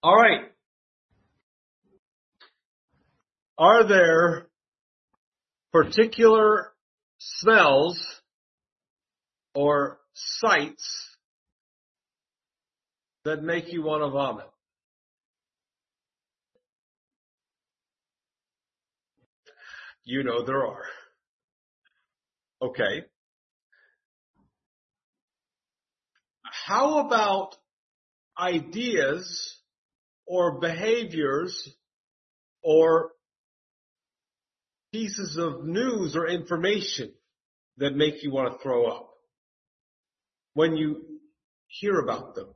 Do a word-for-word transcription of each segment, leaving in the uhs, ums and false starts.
All right. Are there particular smells or sights that make you want to vomit? You know there are. Okay. How about ideas or behaviors or pieces of news or information that make you want to throw up when you hear about them?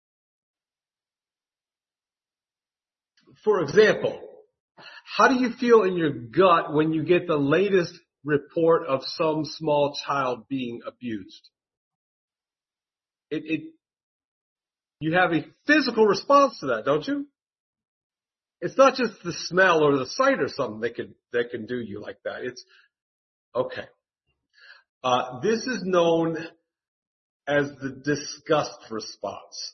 For example, how do you feel in your gut when you get the latest report of some small child being abused? It, it, you have a physical response to that, don't you? It's not just the smell or the sight or something that can, that can do you like that. It's, okay. Uh, this is known as the disgust response.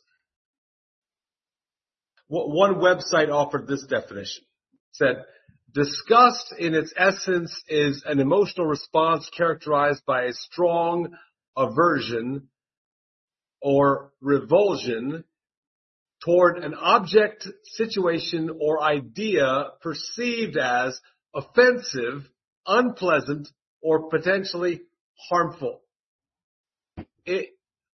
One website offered this definition. It said, disgust in its essence is an emotional response characterized by a strong aversion or revulsion toward an object, situation, or idea perceived as offensive, unpleasant, or potentially harmful. It,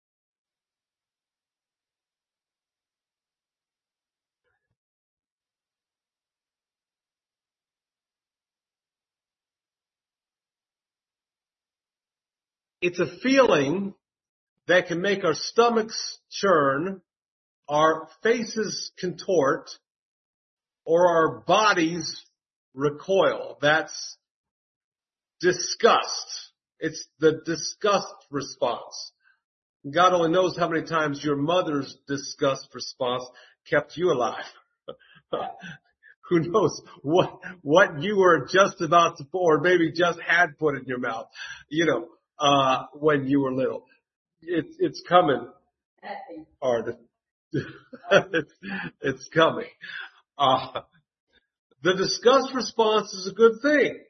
it's a feeling that can make our stomachs churn, our faces contort, or our bodies recoil. That's disgust. It's the disgust response. God only knows how many times your mother's disgust response kept you alive. Who knows what what you were just about to, or maybe just had put in your mouth, you know, uh, when you were little. It's it's coming. Or it's, it's coming. Uh, the disgust response is a good thing.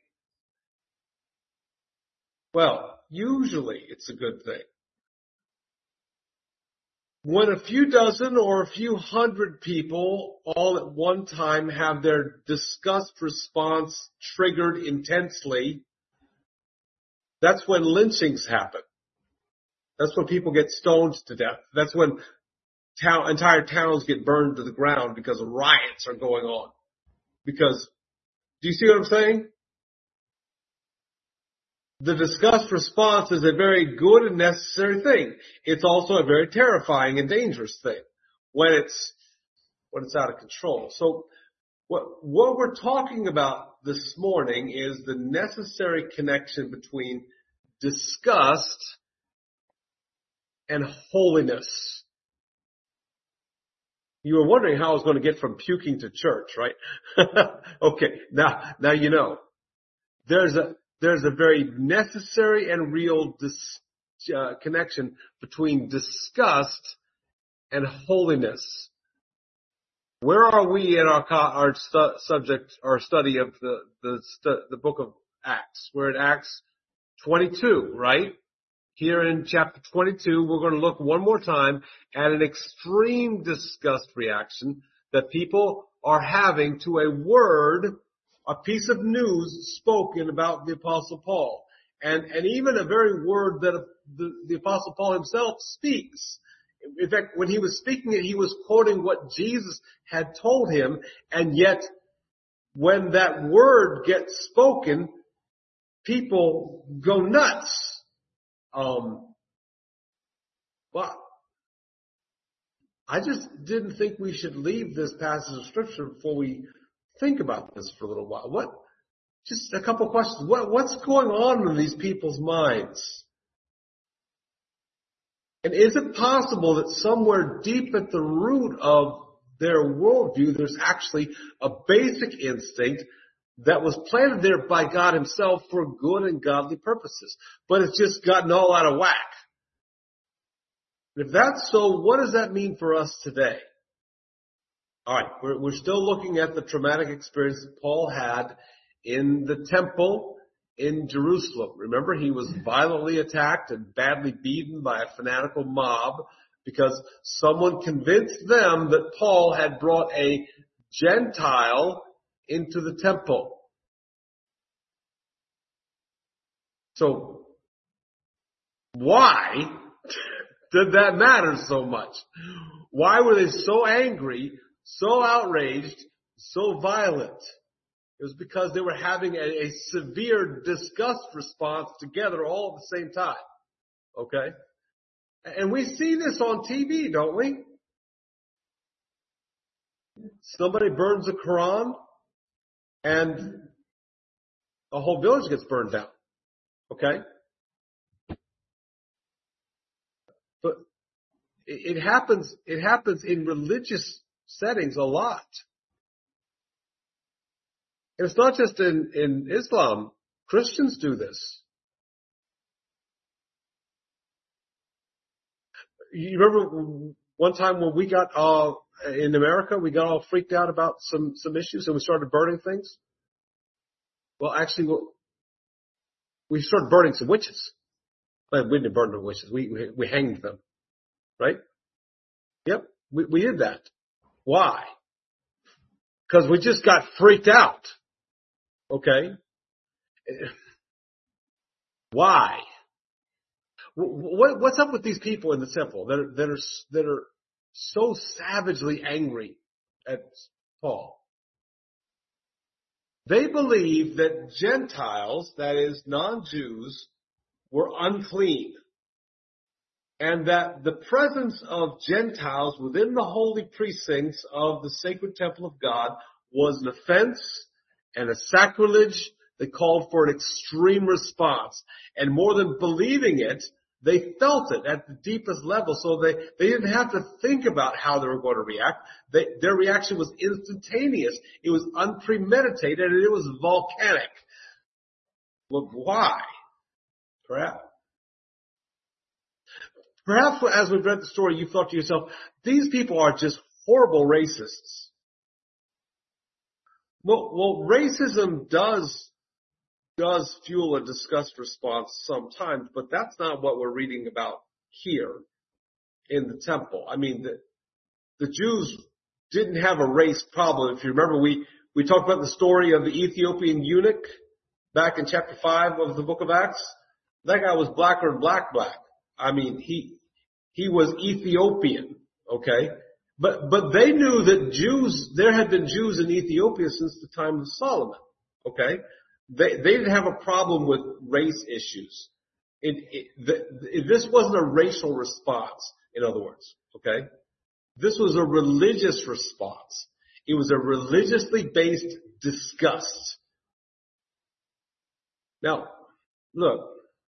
Well, usually it's a good thing. When a few dozen or a few hundred people all at one time have their disgust response triggered intensely, that's when lynchings happen. That's when people get stoned to death. That's when town, entire towns get burned to the ground because riots are going on. Because, do you see what I'm saying? The disgust response is a very good and necessary thing. It's also a very terrifying and dangerous thing when it's when it's out of control. So what what we're talking about this morning is the necessary connection between disgust and holiness. You were wondering how I was going to get from puking to church, right? Okay, now now you know. There's a There's a very necessary and real dis, uh, connection between disgust and holiness. Where are we in our our stu- subject, our study of the the, stu- the book of Acts? We're in Acts twenty-two, right? Here in chapter twenty-two, we're going to look one more time at an extreme disgust reaction that people are having to a word, a piece of news spoken about the Apostle Paul. And, and even a very word that the, the Apostle Paul himself speaks. In fact, when he was speaking it, he was quoting what Jesus had told him. And yet, when that word gets spoken, people go nuts. Um, well, I just didn't think we should leave this passage of Scripture before we think about this for a little while. What? Just a couple of questions. What, what's going on in these people's minds? And is it possible that somewhere deep at the root of their worldview, there's actually a basic instinct that was planted there by God himself for good and godly purposes, but it's just gotten all out of whack? If that's so, what does that mean for us today? All right, we're, we're still looking at the traumatic experience that Paul had in the temple in Jerusalem. Remember, he was violently attacked and badly beaten by a fanatical mob because someone convinced them that Paul had brought a Gentile into the temple. So, why did that matter so much? Why were they so angry, so outraged, so violent? It was because they were having a, a severe disgust response together all at the same time. Okay? And we see this on T V, don't we? Somebody burns the Quran and a whole village gets burned down. Okay? But it, it happens, it happens in religious settings a lot. And it's not just in, in Islam. Christians do this. You remember one time when we got, uh, in America, we got all freaked out about some, some issues and we started burning things? Well, actually, we started burning some witches. Well, we didn't burn the witches. We, we, we hanged them. Right? Yep. We, we did that. Why? Because we just got freaked out. Okay? Why? What, what's up with these people in the temple that are, that are, that are so savagely angry at Paul? They believe that Gentiles, that is non-Jews, were unclean. And that the presence of Gentiles within the holy precincts of the sacred temple of God was an offense and a sacrilege that called for an extreme response. And more than believing it, they felt it at the deepest level. So they, they didn't have to think about how they were going to react. They, their reaction was instantaneous. It was unpremeditated and it was volcanic. Well, why? Perhaps. Perhaps as we've read the story, you thought to yourself, these people are just horrible racists. Well, well, racism does, does fuel a disgust response sometimes, but that's not what we're reading about here in the temple. I mean, the, the Jews didn't have a race problem. If you remember, we, we talked about the story of the Ethiopian eunuch back in chapter five of the book of Acts. That guy was blacker than black black. I mean, he, he was Ethiopian, okay? But, but they knew that Jews, there had been Jews in Ethiopia since the time of Solomon, okay? They, they didn't have a problem with race issues. It, it, the, this wasn't a racial response, in other words, okay? This was a religious response. It was a religiously based disgust. Now, look.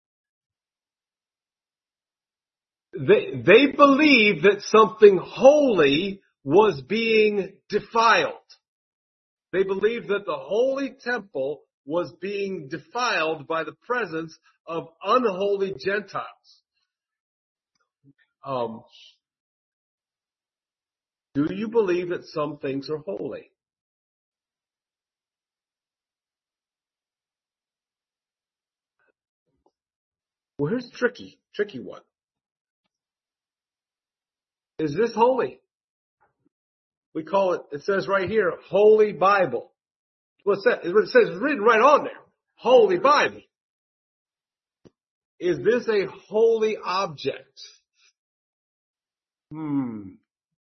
They, they believed that something holy was being defiled. They believed that the holy temple was being defiled by the presence of unholy Gentiles. Um, do you believe that some things are holy? Well, here's a tricky, tricky one. Is this holy? We call it, it says right here, Holy Bible. What's that? It says it's written right on there. Holy Bible. Is this a holy object? Hmm.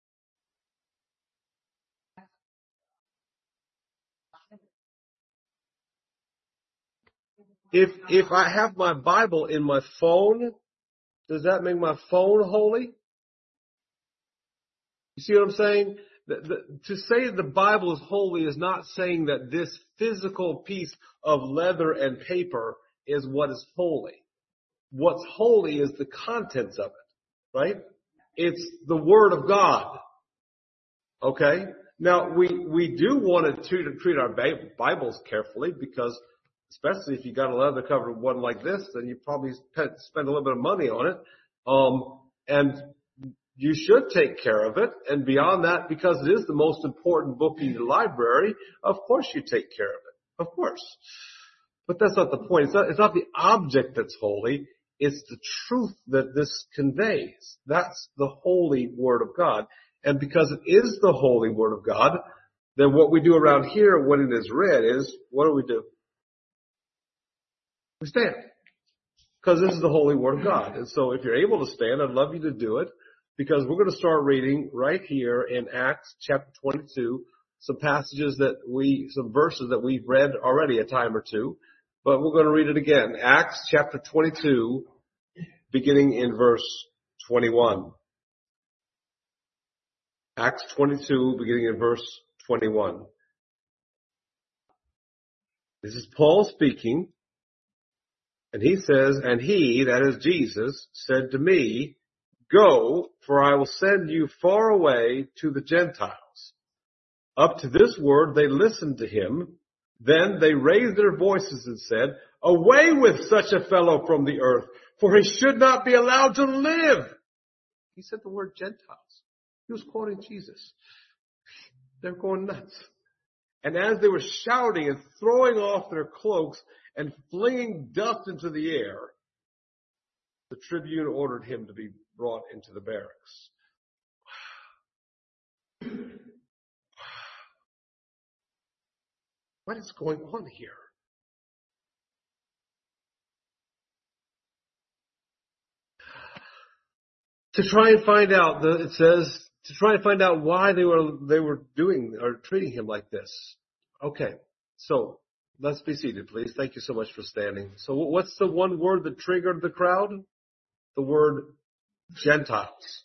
If, if I have my Bible in my phone, does that make my phone holy? You see what I'm saying? The, the, to say the Bible is holy is not saying that this physical piece of leather and paper is what is holy. What's holy is the contents of it, right? It's the Word of God. Okay? Now, we, we do want to treat, treat our Bibles carefully because, especially if you got a leather covered one like this, then you probably spend a little bit of money on it. Um, and you should take care of it. And beyond that, because it is the most important book in your library, of course you take care of it. Of course. But that's not the point. It's not, it's not the object that's holy. It's the truth that this conveys. That's the holy Word of God. And because it is the holy Word of God, then what we do around here when it is read is, what do we do? We stand. Because this is the holy Word of God. And so if you're able to stand, I'd love you to do it, because we're going to start reading right here in Acts chapter twenty-two, some passages that we, some verses that we've read already a time or two, but we're going to read it again. Acts chapter twenty-two, beginning in verse twenty-one. Acts twenty-two, beginning in verse twenty-one. This is Paul speaking. And he says, and he, that is Jesus, said to me, go, for I will send you far away to the Gentiles. Up to this word they listened to him. Then they raised their voices and said, away with such a fellow from the earth, for he should not be allowed to live. He said the word Gentiles. He was quoting Jesus. They're going nuts. And as they were shouting and throwing off their cloaks and flinging dust into the air, the tribune ordered him to be brought into the barracks. What is going on here? To try and find out, it says, to try and find out why they were they were doing or treating him like this. Okay, so let's be seated, please. Thank you so much for standing. So what's the one word that triggered the crowd? The word Gentiles.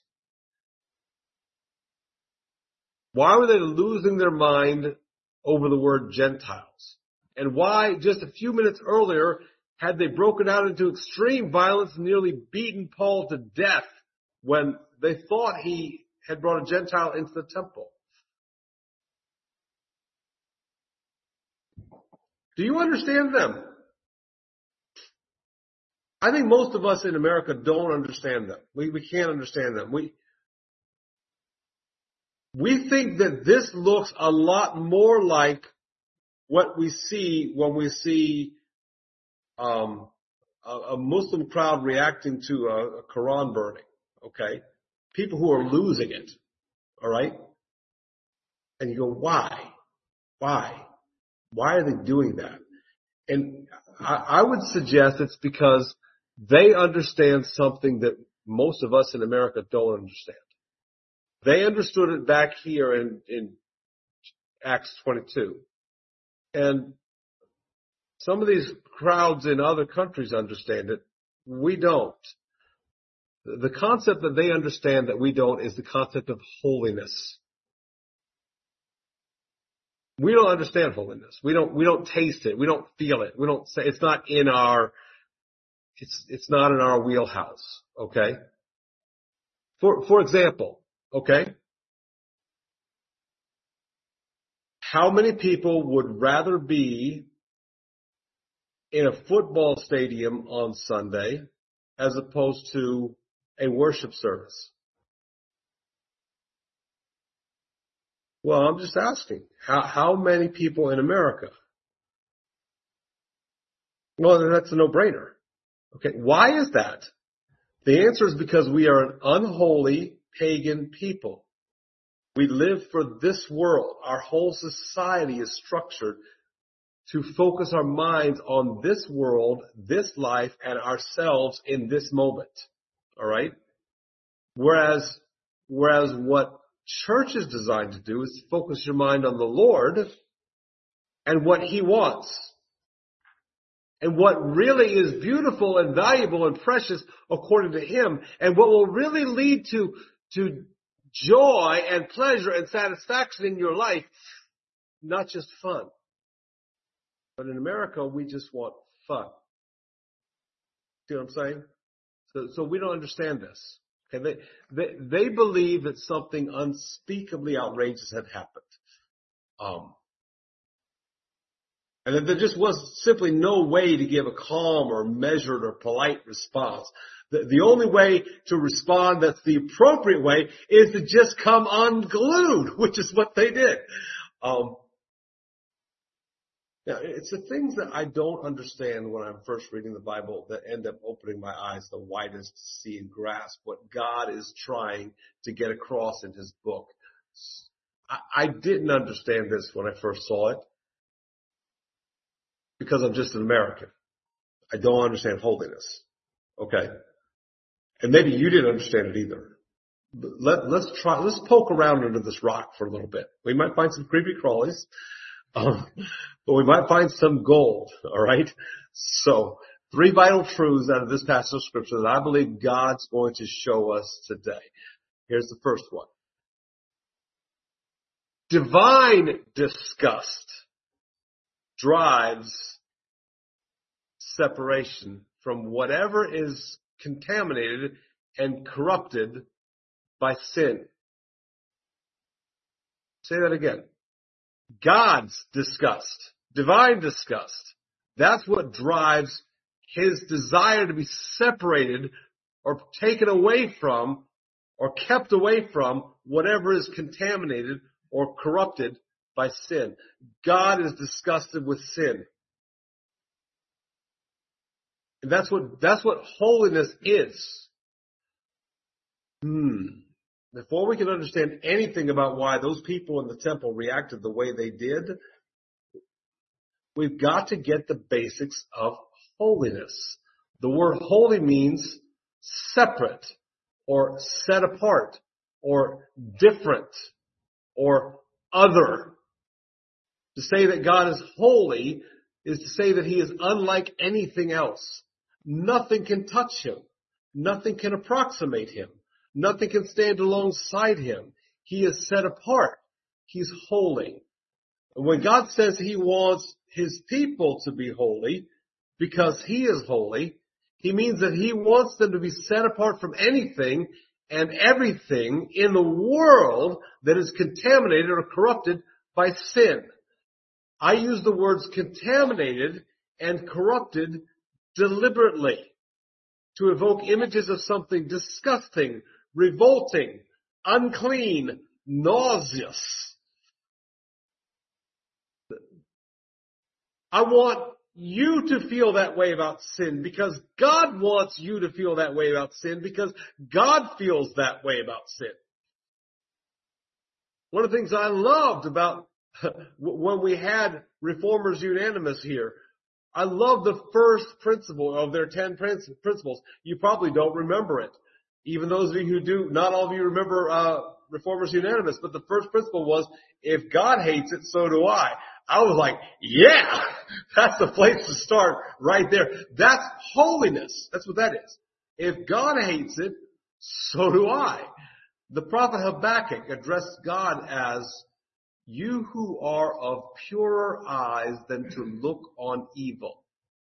Why were they losing their mind over the word Gentiles? And why, just a few minutes earlier, had they broken out into extreme violence and nearly beaten Paul to death when they thought he had brought a Gentile into the temple? Do you understand them? I think most of us in America don't understand them. We, we can't understand them. We, we think that this looks a lot more like what we see when we see um, a, a Muslim crowd reacting to a, a Quran burning. Okay? People who are losing it. All right? And you go, why? Why? Why are they doing that? And I, I would suggest it's because they understand something that most of us in America don't understand. They understood it back here in, in Acts twenty-two. And some of these crowds in other countries understand it. We don't. The concept that they understand that we don't is the concept of holiness. We don't understand holiness. We don't, we don't taste it. We don't feel it. We don't say, it's not in our, it's, it's not in our wheelhouse. Okay. For, for example, okay. How many people would rather be in a football stadium on Sunday as opposed to a worship service? Well, I'm just asking, how, how many people in America? Well, that's a no-brainer. Okay, why is that? The answer is because we are an unholy pagan people. We live for this world. Our whole society is structured to focus our minds on this world, this life, and ourselves in this moment. All right? Whereas, whereas what church is designed to do is to focus your mind on the Lord and what He wants. And what really is beautiful and valuable and precious according to Him. And what will really lead to, to joy and pleasure and satisfaction in your life, not just fun. But in America, we just want fun. See what I'm saying? So, so we don't understand this. Okay, they, they, they believe that something unspeakably outrageous had happened. Um, and that there just was simply no way to give a calm or measured or polite response. The, the only way to respond that's the appropriate way is to just come unglued, which is what they did. Um, now, it's the things that I don't understand when I'm first reading the Bible that end up opening my eyes the widest to see and grasp what God is trying to get across in his book. I, I didn't understand this when I first saw it because I'm just an American. I don't understand holiness. Okay. And maybe you didn't understand it either. But let, let's try, let's poke around under this rock for a little bit. We might find some creepy crawlies, um, but we might find some gold. All right. So three vital truths out of this passage of scripture that I believe God's going to show us today. Here's the first one. Divine disgust drives separation from whatever is contaminated and corrupted by sin. Say that again. God's disgust, divine disgust, that's what drives his desire to be separated or taken away from or kept away from whatever is contaminated or corrupted by sin. God is disgusted with sin. And that's what, that's what holiness is. Hmm. Before we can understand anything about why those people in the temple reacted the way they did, we've got to get the basics of holiness. The word holy means separate or set apart or different or other. To say that God is holy is to say that he is unlike anything else. Nothing can touch him. Nothing can approximate him. Nothing can stand alongside him. He is set apart. He's holy. And when God says he wants his people to be holy because he is holy, he means that he wants them to be set apart from anything and everything in the world that is contaminated or corrupted by sin. I use the words contaminated and corrupted deliberately to evoke images of something disgusting, revolting, unclean, nauseous. I want you to feel that way about sin because God wants you to feel that way about sin because God feels that way about sin. One of the things I loved about when we had Reformers Unanimous here, I love the first principle of their ten principles. You probably don't remember it. Even those of you who do, not all of you remember uh, Reformers Unanimous, but the first principle was, if God hates it, so do I. I was like, yeah, that's the place to start right there. That's holiness. That's what that is. If God hates it, so do I. The prophet Habakkuk addressed God as, you who are of purer eyes than to look on evil.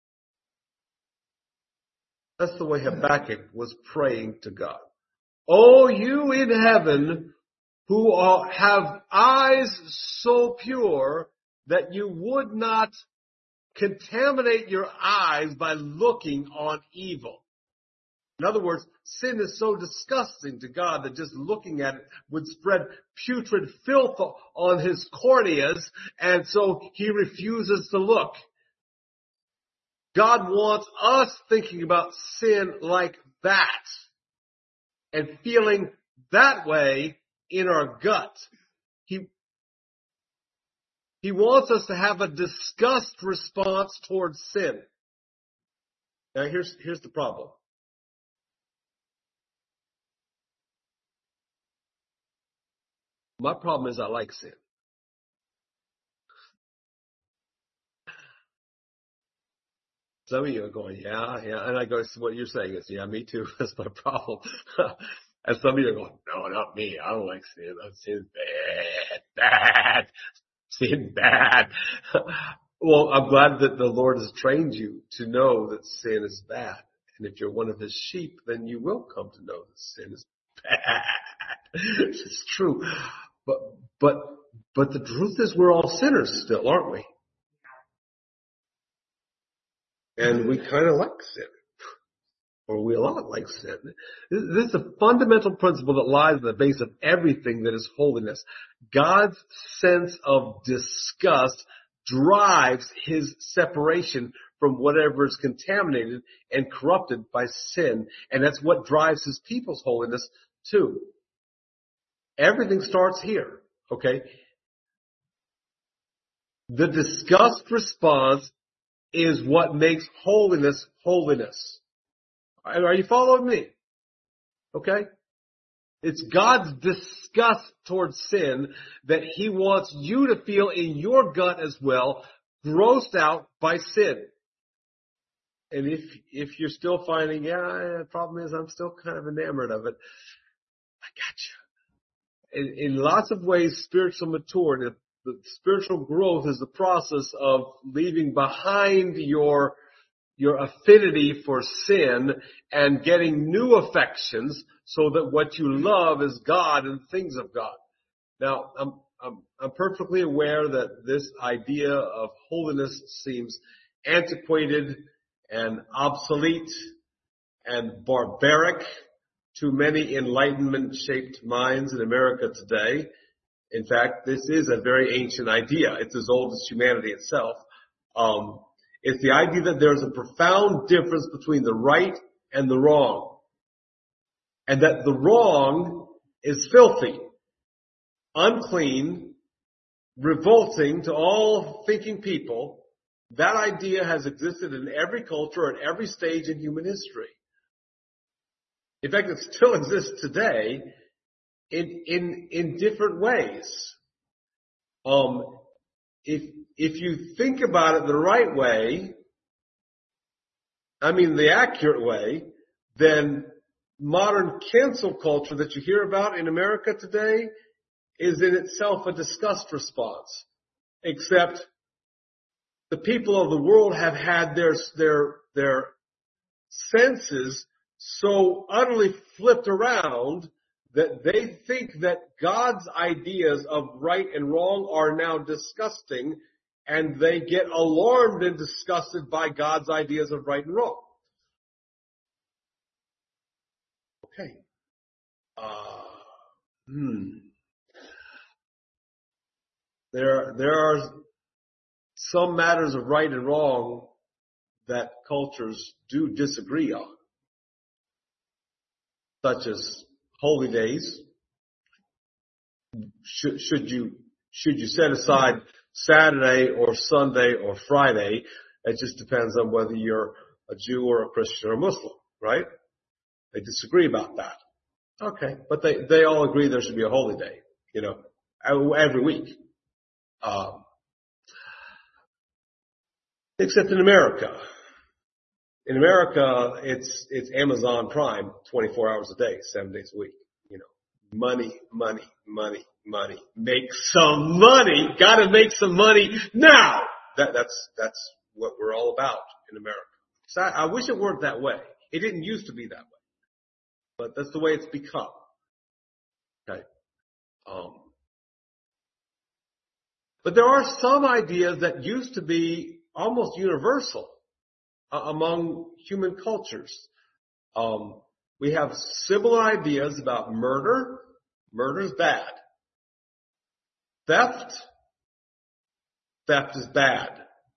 That's the way Habakkuk was praying to God. Oh, you in heaven who are, have eyes so pure that you would not contaminate your eyes by looking on evil. In other words, sin is so disgusting to God that just looking at it would spread putrid filth on his corneas, and so he refuses to look. God wants us thinking about sin like that and feeling that way in our gut. He, he wants us to have a disgust response towards sin. Now here's, here's the problem. My problem is I like sin. Some of you are going, yeah, yeah. And I go, so what you're saying is, yeah, me too. That's my problem. And some of you are going, no, not me. I don't like sin. Sin's bad, bad, sin bad. Well, I'm glad that the Lord has trained you to know that sin is bad. And if you're one of his sheep, then you will come to know that sin is bad. It's true. But, but, but the truth is we're all sinners still, aren't we? And we kind of like sin. or we a lot like sin. This, this is a fundamental principle that lies at the base of everything that is holiness. God's sense of disgust drives his separation from whatever is contaminated and corrupted by sin. And that's what drives his people's holiness too. Everything starts here, okay? The disgust response is what makes holiness holiness. Are you following me? Okay? It's God's disgust towards sin that he wants you to feel in your gut as well, grossed out by sin. And if if you're still finding, yeah, the problem is I'm still kind of enamored of it, I got you. In, in lots of ways, spiritual maturity, the spiritual growth is the process of leaving behind your your affinity for sin and getting new affections so that what you love is God and things of God. Now, I'm I'm, I'm perfectly aware that this idea of holiness seems antiquated and obsolete and barbaric to many Enlightenment-shaped minds in America today. In fact, this is a very ancient idea. It's as old as humanity itself. Um, it's the idea that there's a profound difference between the right and the wrong. And that the wrong is filthy, unclean, revolting to all thinking people. That idea has existed in every culture at every stage in human history. In fact, it still exists today in in in different ways. Um, if if you think about it the right way, I mean the accurate way, then modern cancel culture that you hear about in America today is in itself a disgust response, except the people of the world have had their, their, their senses so utterly flipped around that they think that God's ideas of right and wrong are now disgusting, and they get alarmed and disgusted by God's ideas of right and wrong. Okay. Uh, hmm. There, there are some matters of right and wrong that cultures do disagree on, such as holy days. Should, should you should you set aside Saturday or Sunday or Friday? It just depends on whether you're a Jew or a Christian or a Muslim, right? They disagree about that. Okay, but they they all agree there should be a holy day, you know, every week. Um, except in America. In America, it's, it's Amazon Prime twenty-four hours a day, seven days a week. You know, money, money, money, money. Make some money. Gotta make some money now. That, that's, that's what we're all about in America. So I, I wish it weren't that way. It didn't used to be that way. But that's the way it's become. Okay. Um, but there are some ideas that used to be almost universal uh, among human cultures. Um, we have similar ideas about murder. Murder is bad. Theft. Theft is bad.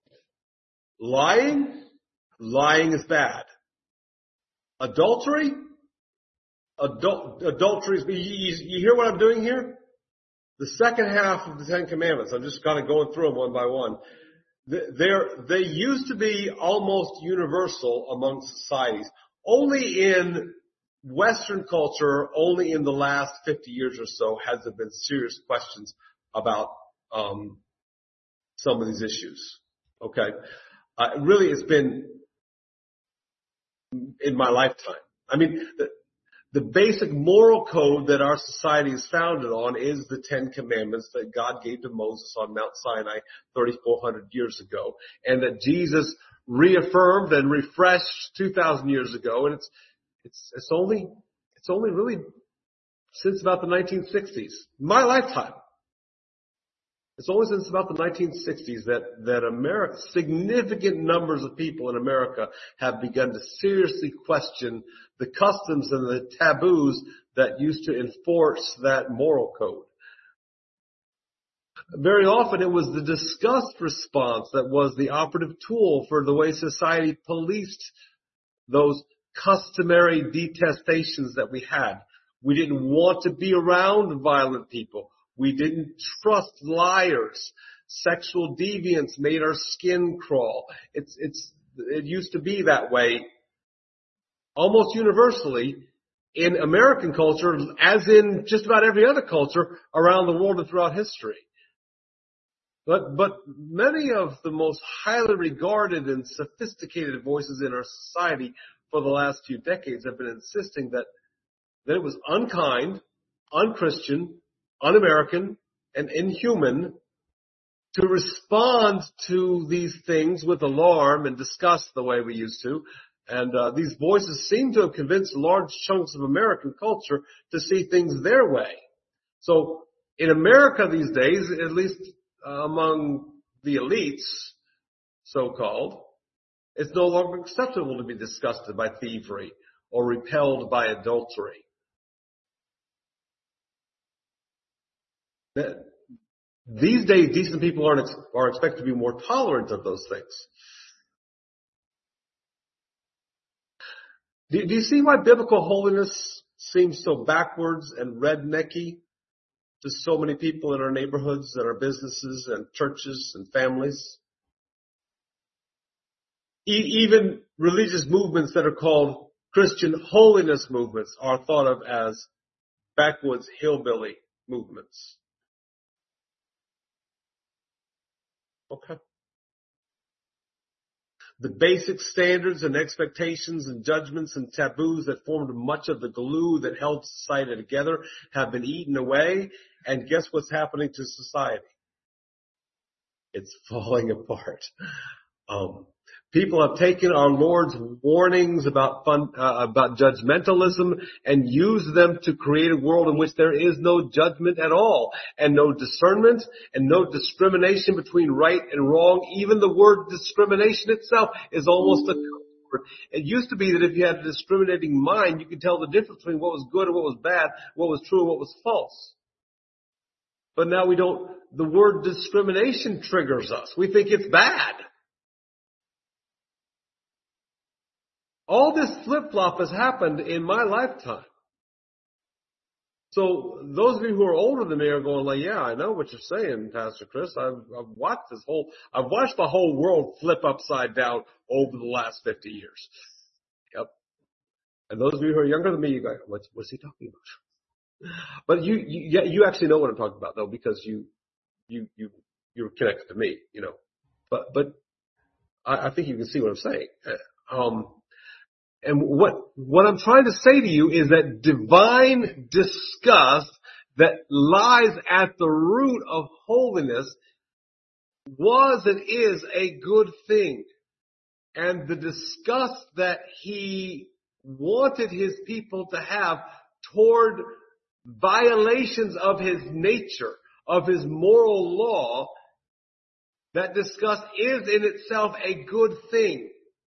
Lying. Lying is bad. Adultery. Adul- adultery is, you, you hear what I'm doing here? The second half of the Ten Commandments, I'm just kind of going through them one by one. They're, they used to be almost universal among societies. Only in Western culture, only in the last fifty years or so has there been serious questions about um, some of these issues. Okay, uh, really, it's been in my lifetime. I mean, the, the basic moral code that our society is founded on is the Ten Commandments that God gave to Moses on Mount Sinai thirty-four hundred years ago, and that Jesus reaffirmed and refreshed two thousand years ago. And it's it's it's only it's only really since about the nineteen sixties, my lifetime. It's only since about the nineteen sixties that, that America, significant numbers of people in America have begun to seriously question the customs and the taboos that used to enforce that moral code. Very often it was the disgust response that was the operative tool for the way society policed those customary detestations that we had. We didn't want to be around violent people. We didn't trust liars. Sexual deviance made our skin crawl. It's, it's, it used to be that way almost universally in American culture, as in just about every other culture around the world and throughout history. But, but many of the most highly regarded and sophisticated voices in our society for the last few decades have been insisting that, that it was unkind, unchristian, un-American, and inhuman to respond to these things with alarm and disgust the way we used to. And uh, these voices seem to have convinced large chunks of American culture to see things their way. So in America these days, at least uh, among the elites, so-called, it's no longer acceptable to be disgusted by thievery or repelled by adultery. These days, decent people are, are expected to be more tolerant of those things. Do, do you see why biblical holiness seems so backwards and rednecky to so many people in our neighborhoods and our businesses and churches and families? E- even religious movements that are called Christian holiness movements are thought of as backwoods hillbilly movements. Okay. The basic standards and expectations and judgments and taboos that formed much of the glue that held society together have been eaten away. And guess what's happening to society? It's falling apart. Um, people have taken our Lord's warnings about fun, uh, about judgmentalism and used them to create a world in which there is no judgment at all, and no discernment, and no discrimination between right and wrong. Even the word discrimination itself is almost a word. It used to be that if you had a discriminating mind, you could tell the difference between what was good and what was bad, what was true and what was false. But now we don't. The word discrimination triggers us. We think it's bad. All this flip-flop has happened in my lifetime. So those of you who are older than me are going like, yeah, I know what you're saying, Pastor Chris. I've, I've watched this whole, I've watched the whole world flip upside down over the last fifty years. Yep. And those of you who are younger than me, you go, what's, what's he talking about? But you, you, you actually know what I'm talking about though, because you, you, you, you're connected to me, you know. But, but I, I think you can see what I'm saying. Um, And what, what I'm trying to say to you is that divine disgust that lies at the root of holiness was and is a good thing. And the disgust that he wanted his people to have toward violations of his nature, of his moral law, that disgust is in itself a good thing.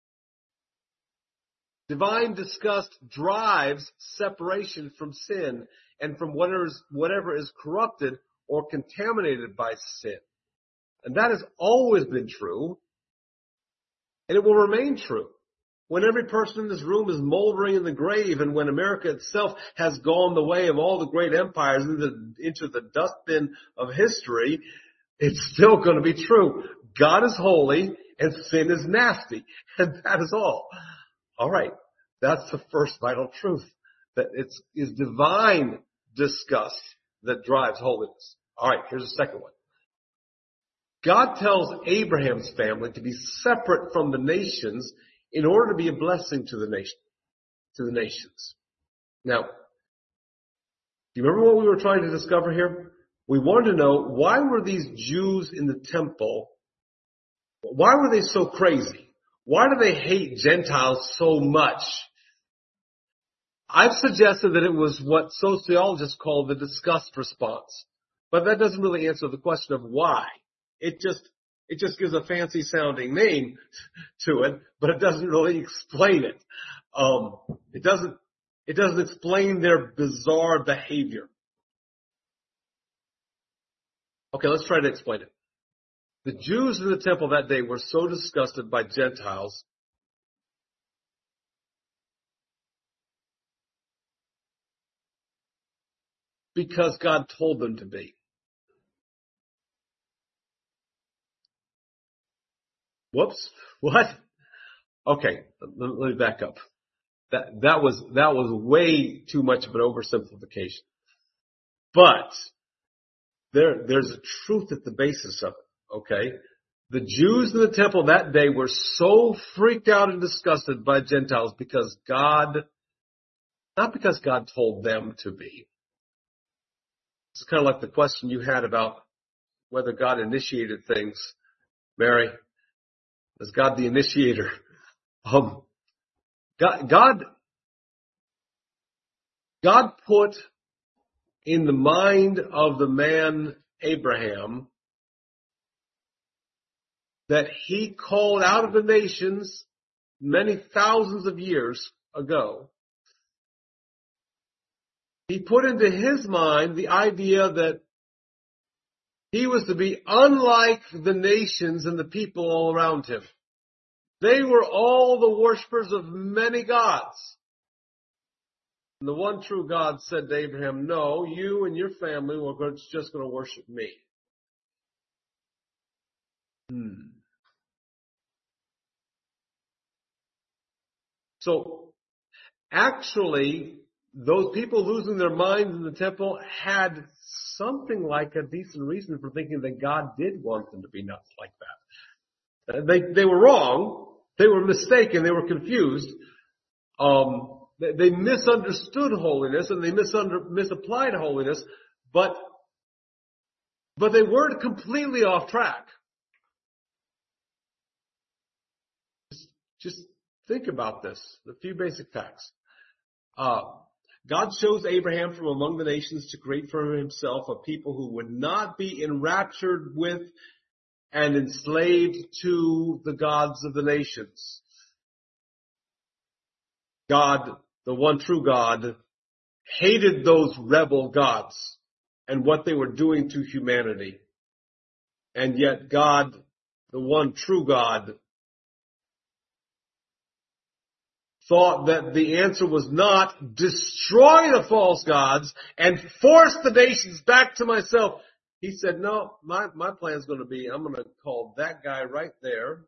Divine disgust drives separation from sin and from whatever is, whatever is corrupted or contaminated by sin. And that has always been true, and it will remain true. When every person in this room is moldering in the grave, and when America itself has gone the way of all the great empires into, into the dustbin of history, it's still going to be true. God is holy and sin is nasty, and that is all. All right, that's the first vital truth, that it's is divine disgust that drives holiness. All right, here's the second one. God tells Abraham's family to be separate from the nations in order to be a blessing to the nation, to the nations. Now, do you remember what we were trying to discover here? We wanted to know, why were these Jews in the temple, why were they so crazy? Why do they hate Gentiles so much? I've suggested that it was what sociologists call the disgust response. But that doesn't really answer the question of why. It just, it just gives a fancy sounding name to it, but it doesn't really explain it. Um, it doesn't, it doesn't explain their bizarre behavior. Okay, let's try to explain it. The Jews in the temple that day were so disgusted by Gentiles because God told them to be. Whoops. What? Okay, let, let me back up. That, that was, that was way too much of an oversimplification. But there, there's a truth at the basis of it, okay? The Jews in the temple that day were so freaked out and disgusted by Gentiles because God, not because God told them to be. It's kind of like the question you had about whether God initiated things. Mary, is God the initiator? Um, God, God, God put in the mind of the man Abraham that he called out of the nations many thousands of years ago. He put into his mind the idea that he was to be unlike the nations and the people all around him. They were all the worshipers of many gods. And the one true God said to Abraham, no, you and your family are just going to worship me. Hmm. So, actually, those people losing their minds in the temple had something like a decent reason for thinking that God did want them to be nuts like that. They, they were wrong. They were mistaken. They were confused. Um, they, they misunderstood holiness and they misunder, misapplied holiness, but, but they weren't completely off track. Just, just think about this. A few basic facts. Uh, God chose Abraham from among the nations to create for himself a people who would not be enraptured with and enslaved to the gods of the nations. God, the one true God, hated those rebel gods and what they were doing to humanity. And yet God, the one true God, thought that the answer was not destroy the false gods and force the nations back to myself. He said, no, my, my plan is going to be, I'm going to call that guy right there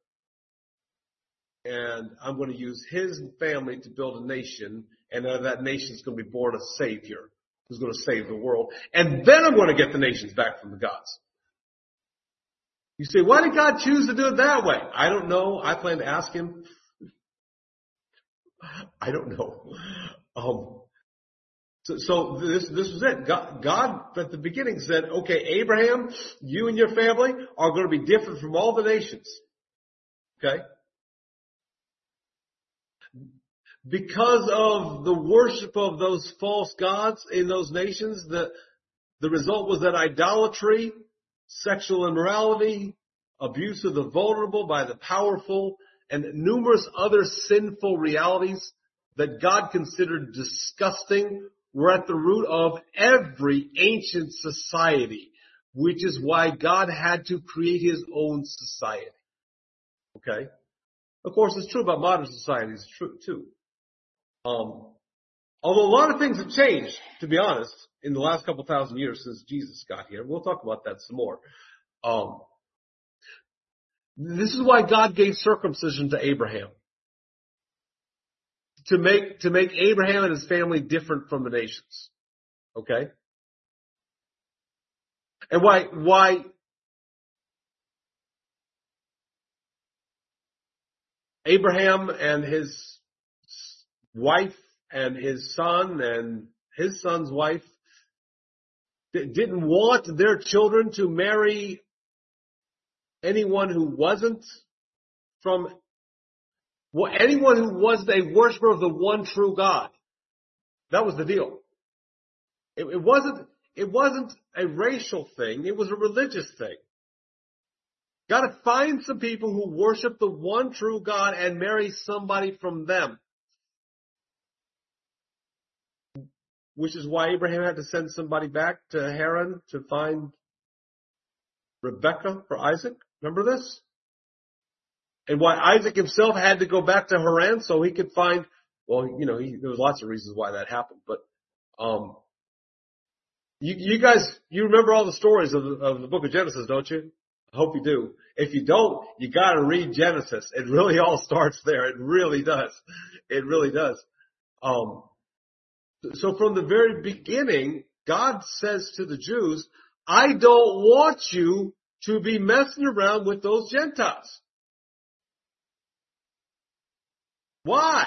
and I'm going to use his family to build a nation, and out of that nation is going to be born a savior who's going to save the world. And then I'm going to get the nations back from the gods. You say, why did God choose to do it that way? I don't know. I plan to ask him. I don't know. Um, so, so this, this was it. God, God at the beginning said, okay, Abraham, you and your family are going to be different from all the nations. Okay? Because of the worship of those false gods in those nations, the, the result was that idolatry, sexual immorality, abuse of the vulnerable by the powerful, and numerous other sinful realities that God considered disgusting were at the root of every ancient society, which is why God had to create his own society. Okay? Of course, it's true about modern society. It's true, too. Um, although a lot of things have changed, to be honest, in the last couple thousand years since Jesus got here. We'll talk about that some more. Um, this is why God gave circumcision to Abraham. To make, to make Abraham and his family different from the nations. Okay? And why, why, Abraham and his wife and his son and his son's wife didn't want their children to marry anyone who wasn't from, well, anyone who was a worshiper of the one true God. That was the deal. It, it wasn't, it wasn't a racial thing. It was a religious thing. Got to find some people who worship the one true God and marry somebody from them. Which is why Abraham had to send somebody back to Haran to find Rebekah for Isaac. Remember this? And why Isaac himself had to go back to Haran so he could find, well, you know, he, there was lots of reasons why that happened. But um, you, you guys, you remember all the stories of the, of the book of Genesis, don't you? I hope you do. If you don't, you got to read Genesis. It really all starts there. It really does. It really does. Um, so from the very beginning, God says to the Jews, I don't want you to be messing around with those Gentiles. Why?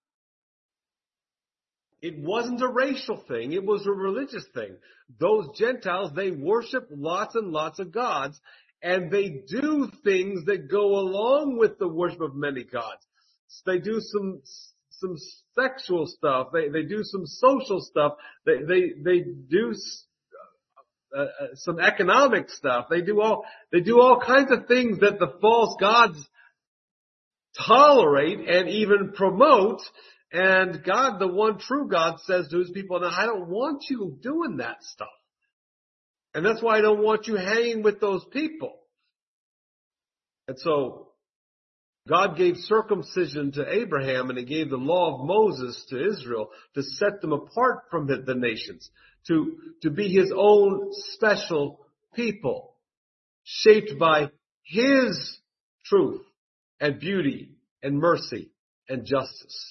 It wasn't a racial thing. It was a religious thing. Those Gentiles, they worship lots and lots of gods, and they do things that go along with the worship of many gods. They do some some sexual stuff. They they do some social stuff. They they they do uh, uh, some economic stuff. They do all they do all kinds of things that the false gods tolerate and even promote. And God, the one true God, says to his people, now I don't want you doing that stuff. And that's why I don't want you hanging with those people. And so God gave circumcision to Abraham, and he gave the law of Moses to Israel to set them apart from the nations, to, to be his own special people, shaped by his truth and beauty and mercy and justice.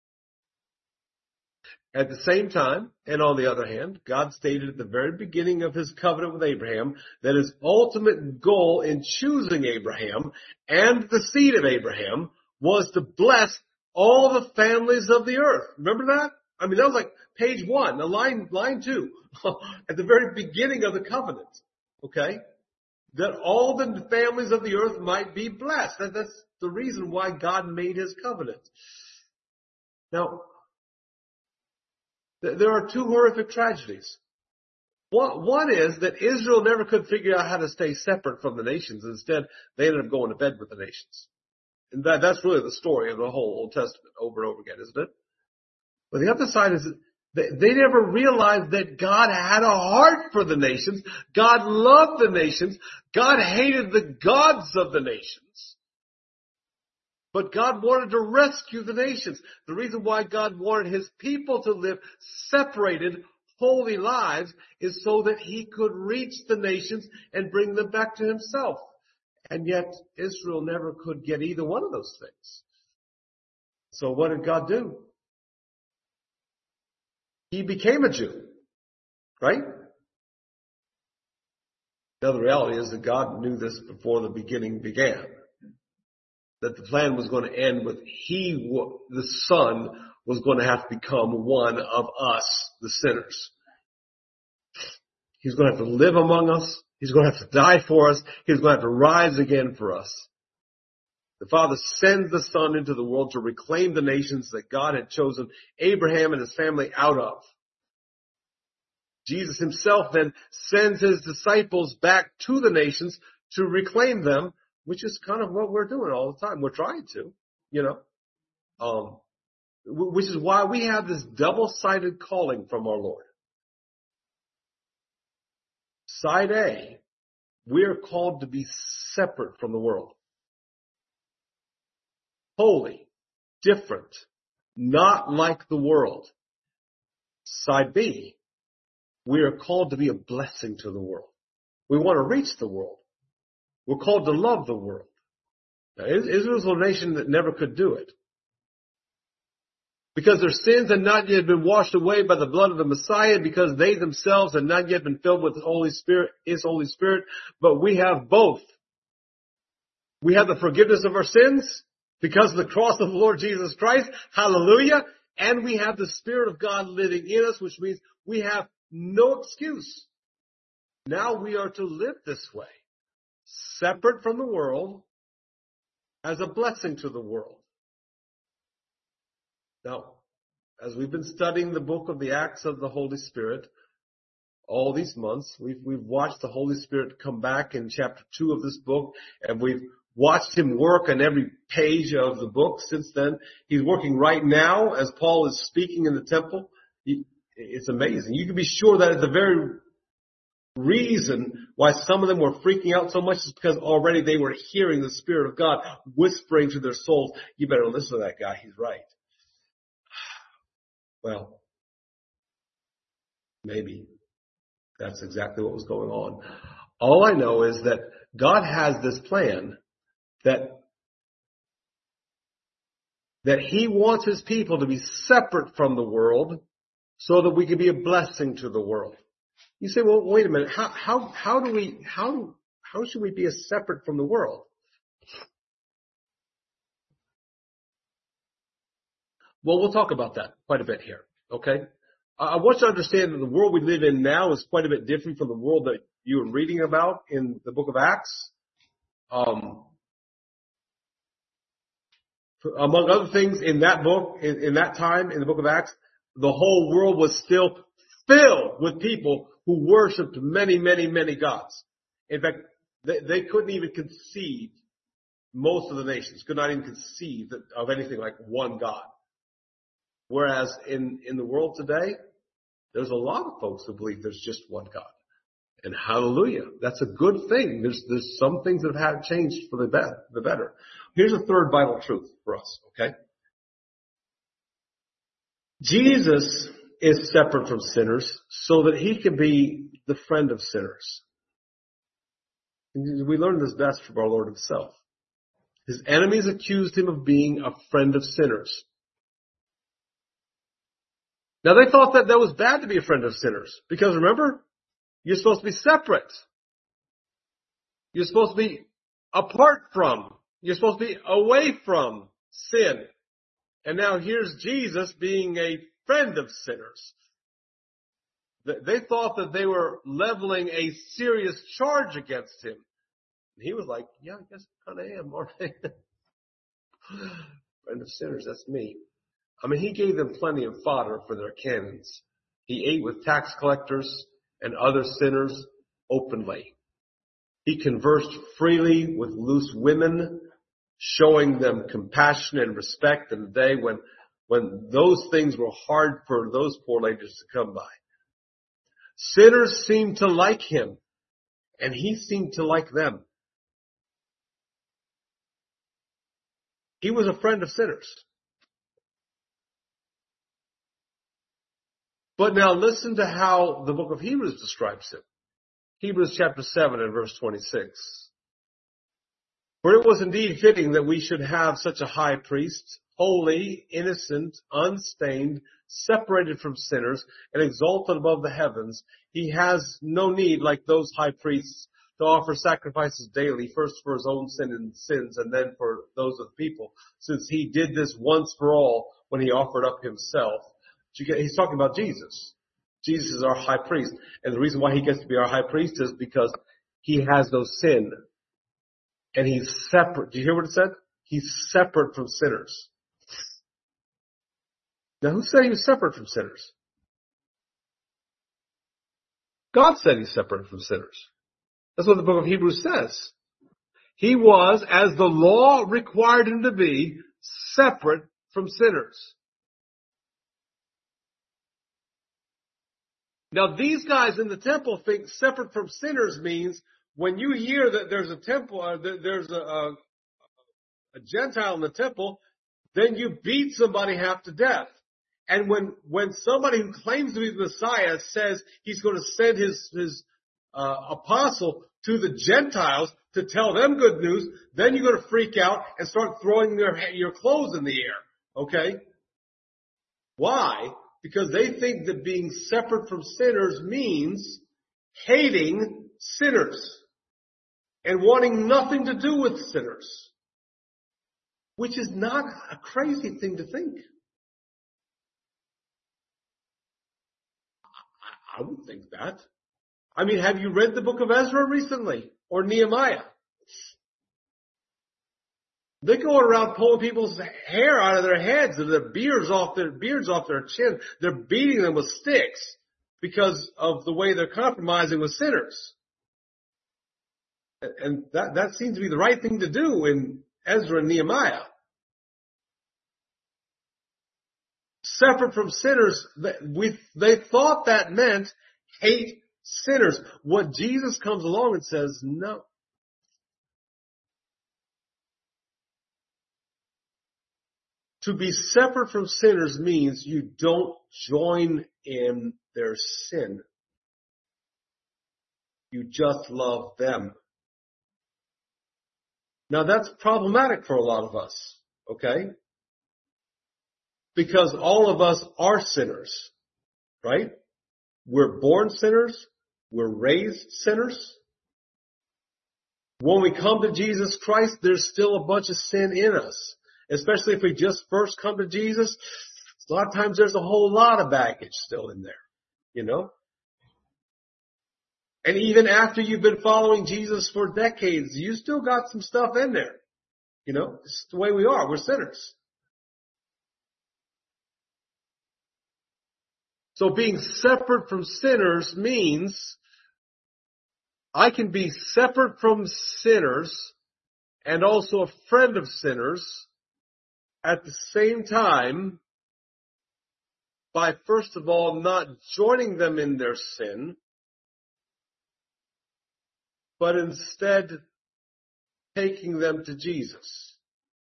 At the same time, and on the other hand, God stated at the very beginning of his covenant with Abraham that his ultimate goal in choosing Abraham and the seed of Abraham was to bless all the families of the earth. Remember that? I mean, that was like page one, the line, line two, at the very beginning of the covenant. Okay? That all the families of the earth might be blessed. That, that's the reason why God made his covenant. Now, there are two horrific tragedies. One, one is that Israel never could figure out how to stay separate from the nations. Instead, they ended up going to bed with the nations. And that, that's really the story of the whole Old Testament over and over again, isn't it? But the other side is that they never realized that God had a heart for the nations. God loved the nations. God hated the gods of the nations. But God wanted to rescue the nations. The reason why God wanted his people to live separated, holy lives is so that he could reach the nations and bring them back to himself. And yet Israel never could get either one of those things. So what did God do? He became a Jew, right? Now the reality is that God knew this before the beginning began. That the plan was going to end with he, the Son, was going to have to become one of us, the sinners. He's going to have to live among us. He's going to have to die for us. He's going to have to rise again for us. The Father sends the Son into the world to reclaim the nations that God had chosen Abraham and his family out of. Jesus himself then sends his disciples back to the nations to reclaim them, which is kind of what we're doing all the time. We're trying to, you know, um, which is why we have this double-sided calling from our Lord. Side A, we are called to be separate from the world. Holy, different, not like the world. Side B, we are called to be a blessing to the world. We want to reach the world. We're called to love the world. Now, Israel's a nation that never could do it. Because their sins had not yet been washed away by the blood of the Messiah, because they themselves had not yet been filled with the Holy Spirit, His Holy Spirit. But we have both. We have the forgiveness of our sins because of the cross of the Lord Jesus Christ. Hallelujah. And we have the Spirit of God living in us, which means we have no excuse. Now we are to live this way, separate from the world, as a blessing to the world. Now, as we've been studying the book of the Acts of the Holy Spirit, all these months. We've, we've watched the Holy Spirit come back in chapter two of this book, and we've watched him work on every page of the book since then. He's working right now as Paul is speaking in the temple. He, it's amazing. You can be sure that the very reason why some of them were freaking out so much is because already they were hearing the Spirit of God whispering to their souls, you better listen to that guy, he's right. Well, maybe that's exactly what was going on. All I know is that God has this plan that that he wants his people to be separate from the world so that we can be a blessing to the world. You say, well, wait a minute. How, how, how do we, how, how should we be as separate from the world? Well, we'll talk about that quite a bit here. Okay. I want you to understand that the world we live in now is quite a bit different from the world that you were reading about in the book of Acts. Um, among other things in that book, in, in that time, in the book of Acts, the whole world was still filled with people who worshipped many, many, many gods. In fact, they, they couldn't even conceive, most of the nations could not even conceive of anything like one God. Whereas in, in the world today, there's a lot of folks who believe there's just one God. And hallelujah, that's a good thing. There's, there's some things that have changed for the better, the better. Here's a third vital truth for us, okay? Jesus is separate from sinners so that he can be the friend of sinners. We learn this best from our Lord himself. His enemies accused him of being a friend of sinners. Now they thought that that was bad to be a friend of sinners because remember, you're supposed to be separate. You're supposed to be apart from. You're supposed to be away from sin. And now here's Jesus being a friend of sinners. They thought that they were leveling a serious charge against him. And he was like, yeah, I guess I kind of am, aren't I? Friend of sinners, that's me. I mean, he gave them plenty of fodder for their cannons. He ate with tax collectors and other sinners openly. He conversed freely with loose women, showing them compassion and respect in a day when, when those things were hard for those poor ladies to come by. Sinners seemed to like him, and he seemed to like them. He was a friend of sinners. But now listen to how the book of Hebrews describes him. Hebrews chapter seven and verse twenty-six. For it was indeed fitting that we should have such a high priest, holy, innocent, unstained, separated from sinners, and exalted above the heavens. He has no need, like those high priests, to offer sacrifices daily, first for his own sin and sins, and then for those of the people, since he did this once for all when he offered up himself. He's talking about Jesus. Jesus is our high priest. And the reason why he gets to be our high priest is because he has no sin. And he's separate. Do you hear what it said? He's separate from sinners. Now, who said he was separate from sinners? God said he's separate from sinners. That's what the book of Hebrews says. He was, as the law required him to be, separate from sinners. Now, these guys in the temple think separate from sinners means when you hear that there's a temple, uh, there's a, a, a Gentile in the temple, then you beat somebody half to death. And when, when somebody who claims to be the Messiah says he's going to send his, his, uh, apostle to the Gentiles to tell them good news, then you're going to freak out and start throwing their, your clothes in the air. Okay? Why? Because they think that being separate from sinners means hating sinners and wanting nothing to do with sinners, which is not a crazy thing to think. I would think that. I mean, have you read the book of Ezra recently or Nehemiah? They're going around pulling people's hair out of their heads and their beards off their beards off their chin. They're beating them with sticks because of the way they're compromising with sinners. And that, that seems to be the right thing to do in Ezra and Nehemiah. Separate from sinners, we, they thought that meant hate sinners. What Jesus comes along and says, no. To be separate from sinners means you don't join in their sin. You just love them. Now that's problematic for a lot of us, okay? Because all of us are sinners, right? We're born sinners. We're raised sinners. When we come to Jesus Christ, there's still a bunch of sin in us. Especially if we just first come to Jesus, a lot of times there's a whole lot of baggage still in there, you know? And even after you've been following Jesus for decades, you still got some stuff in there. You know, it's the way we are. We're sinners. So being separate from sinners means I can be separate from sinners and also a friend of sinners at the same time by, first of all, not joining them in their sin, but instead taking them to Jesus.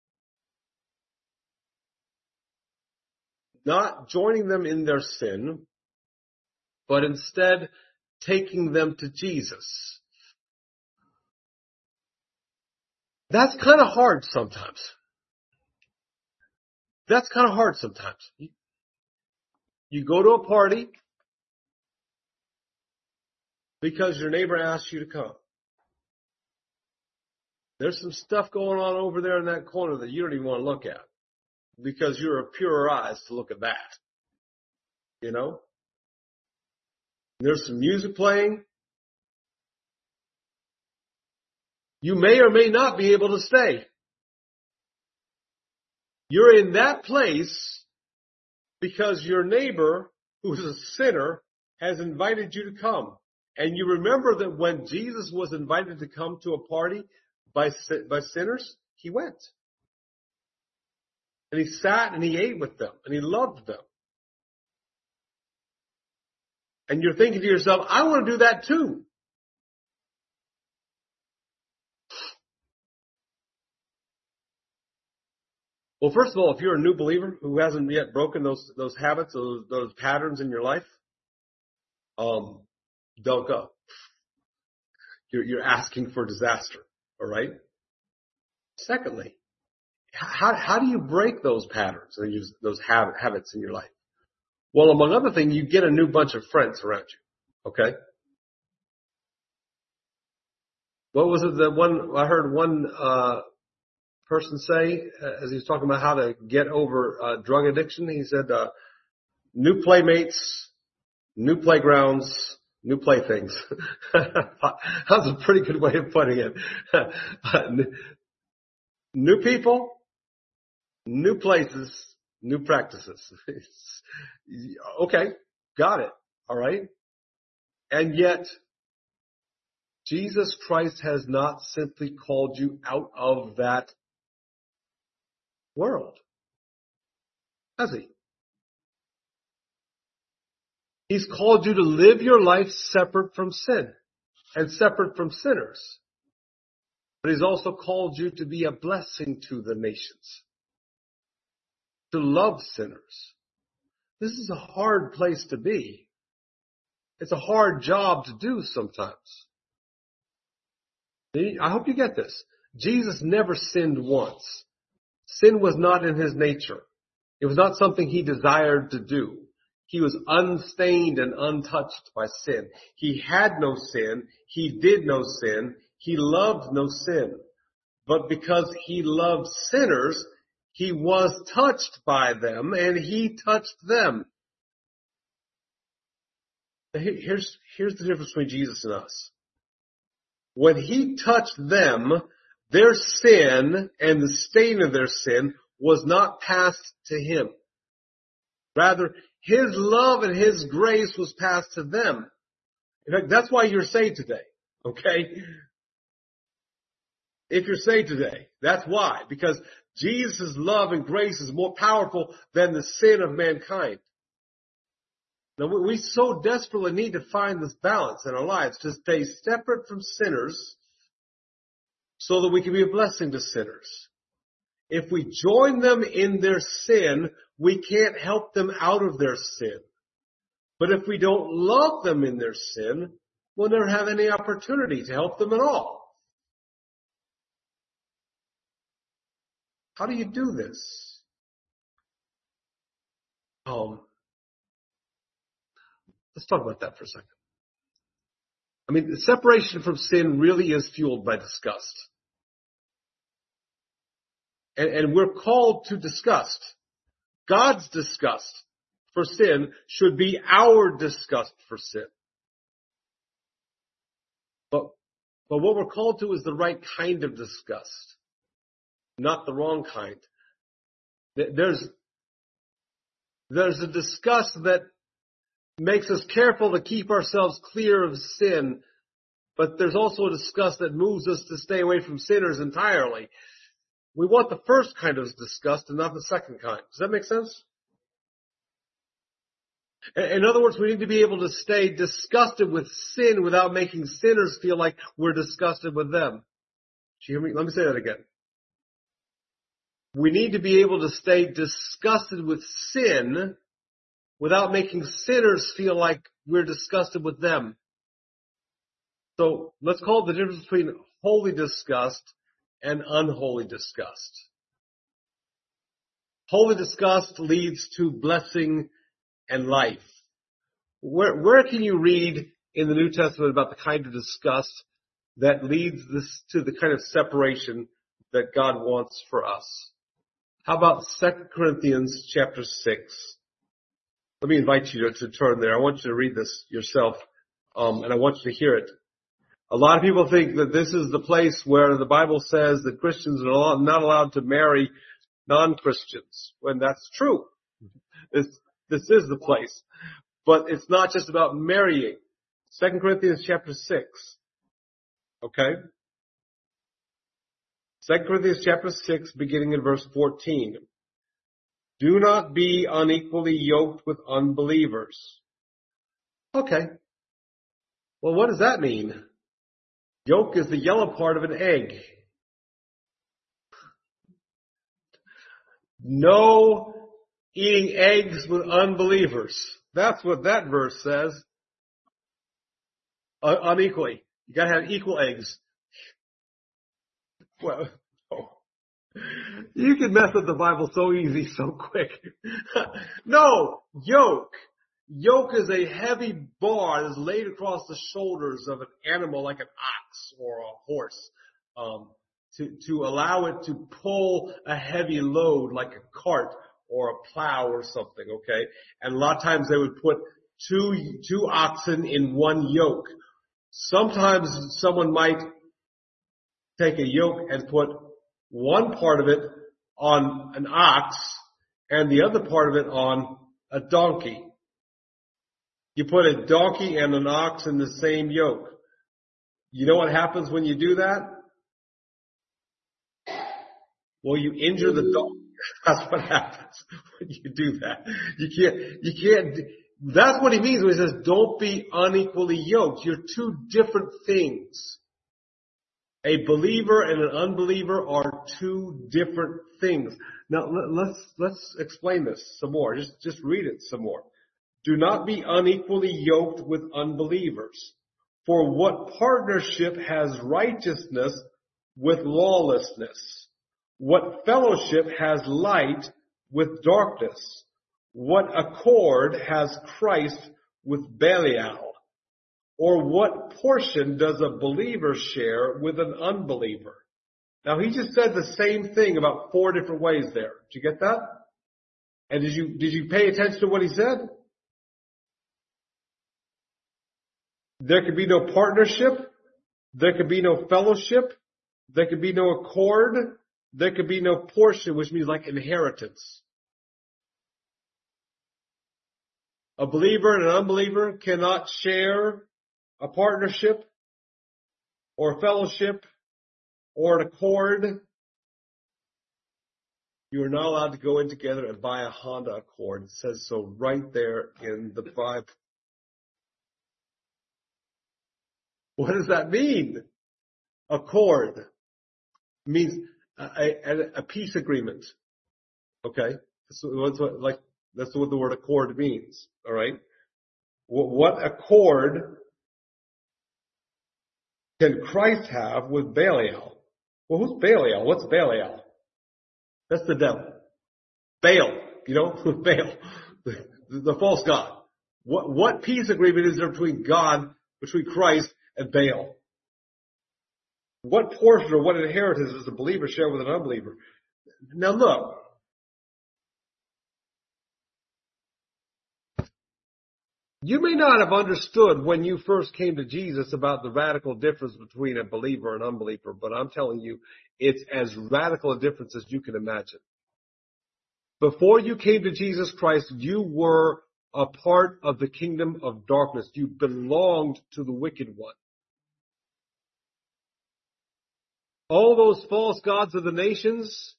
Not joining them in their sin, but instead taking them to Jesus. That's kind of hard sometimes. That's kind of hard sometimes. You go to a party because your neighbor asked you to come. There's some stuff going on over there in that corner that you don't even want to look at because you're of purer eyes to look at that. You know? There's some music playing. You may or may not be able to stay. You're in that place because your neighbor, who's a sinner, has invited you to come. And you remember that when Jesus was invited to come to a party by, by sinners, he went. And he sat and he ate with them and he loved them. And you're thinking to yourself, I want to do that too. Well, first of all, if you're a new believer who hasn't yet broken those those habits, those those patterns in your life, um, don't go. You're you're asking for disaster. All right. Secondly, how how do you break those patterns and use those habit, habits in your life? Well, among other things, you get a new bunch of friends around you. Okay. What was it that one I heard one uh person say uh, as he was talking about how to get over uh, drug addiction? He said, uh, new playmates, new playgrounds, new playthings. That's a pretty good way of putting it. New people, new places, new practices. Okay, got it. All right. And yet, Jesus Christ has not simply called you out of that world, has he? He's called you to live your life separate from sin and separate from sinners. But he's also called you to be a blessing to the nations, to love sinners. This is a hard place to be. It's a hard job to do sometimes. I hope you get this. Jesus never sinned once. Sin was not in his nature. It was not something he desired to do. He was unstained and untouched by sin. He had no sin. He did no sin. He loved no sin. But because he loved sinners, he was touched by them and he touched them. Here's, here's the difference between Jesus and us. When he touched them, their sin and the stain of their sin was not passed to him. Rather, His love and His grace was passed to them. In fact, that's why you're saved today. Okay? If you're saved today, that's why. Because Jesus' love and grace is more powerful than the sin of mankind. Now, we so desperately need to find this balance in our lives to stay separate from sinners so that we can be a blessing to sinners. If we join them in their sin, we can't help them out of their sin. But if we don't love them in their sin, we'll never have any opportunity to help them at all. How do you do this? Um, let's talk about that for a second. I mean, the separation from sin really is fueled by disgust. And, and we're called to disgust. God's disgust for sin should be our disgust for sin. But, but what we're called to is the right kind of disgust, not the wrong kind. There's, there's a disgust that makes us careful to keep ourselves clear of sin, but there's also a disgust that moves us to stay away from sinners entirely. We want the first kind of disgust and not the second kind. Does that make sense? In other words, we need to be able to stay disgusted with sin without making sinners feel like we're disgusted with them. Do you hear me? Let me say that again. We need to be able to stay disgusted with sin without making sinners feel like we're disgusted with them. So let's call it the difference between holy disgust and unholy disgust. Holy disgust leads to blessing and life. Where, where can you read in the New Testament about the kind of disgust that leads this to the kind of separation that God wants for us? How about Second Corinthians chapter six? Let me invite you to, to turn there. I want you to read this yourself, um, and I want you to hear it. A lot of people think that this is the place where the Bible says that Christians are not allowed to marry non-Christians, when that's true. This, this is the place. But it's not just about marrying. Second Corinthians chapter six. Okay? Second Corinthians chapter six, beginning in verse fourteen. Do not be unequally yoked with unbelievers. Okay. Well, what does that mean? Yolk is the yellow part of an egg. No eating eggs with unbelievers. That's what that verse says. Uh, unequally. You gotta have equal eggs. Well, oh. You can mess up the Bible so easy, so quick. No, yoke. Yoke is a heavy bar that's laid across the shoulders of an animal like an ox or a horse, um, to, to allow it to pull a heavy load like a cart or a plow or something, okay? And a lot of times they would put two, two oxen in one yoke. Sometimes someone might take a yoke and put one part of it on an ox and the other part of it on a donkey. You put a donkey and an ox in the same yoke. You know what happens when you do that? Well, you injure the donkey. That's what happens when you do that. You can't, you can't, that's what he means when he says, don't be unequally yoked. You're two different things. A believer and an unbeliever are two different things. Now, let's, let's explain this some more. Just, just read it some more. Do not be unequally yoked with unbelievers. For what partnership has righteousness with lawlessness? What fellowship has light with darkness? What accord has Christ with Belial? Or what portion does a believer share with an unbeliever? Now, he just said the same thing about four different ways there. Did you get that? And did you, did you pay attention to what he said? There could be no partnership. There could be no fellowship. There could be no accord. There could be no portion, which means like inheritance. A believer and an unbeliever cannot share a partnership or a fellowship or an accord. You are not allowed to go in together and buy a Honda Accord. It says so right there in the Bible. What does that mean? Accord means a, a, a peace agreement. Okay? So that's what, like, that's what the word accord means. All right? What, what accord can Christ have with Belial? Well, who's Belial? What's Belial? That's the devil. Baal, you know, Baal, the, the false god. What, what peace agreement is there between God, between Christ and Baal? What portion or what inheritance does a believer share with an unbeliever? Now look, you may not have understood when you first came to Jesus about the radical difference between a believer and unbeliever, but I'm telling you, it's as radical a difference as you can imagine. Before you came to Jesus Christ, you were a part of the kingdom of darkness. You belonged to the wicked one. All those false gods of the nations,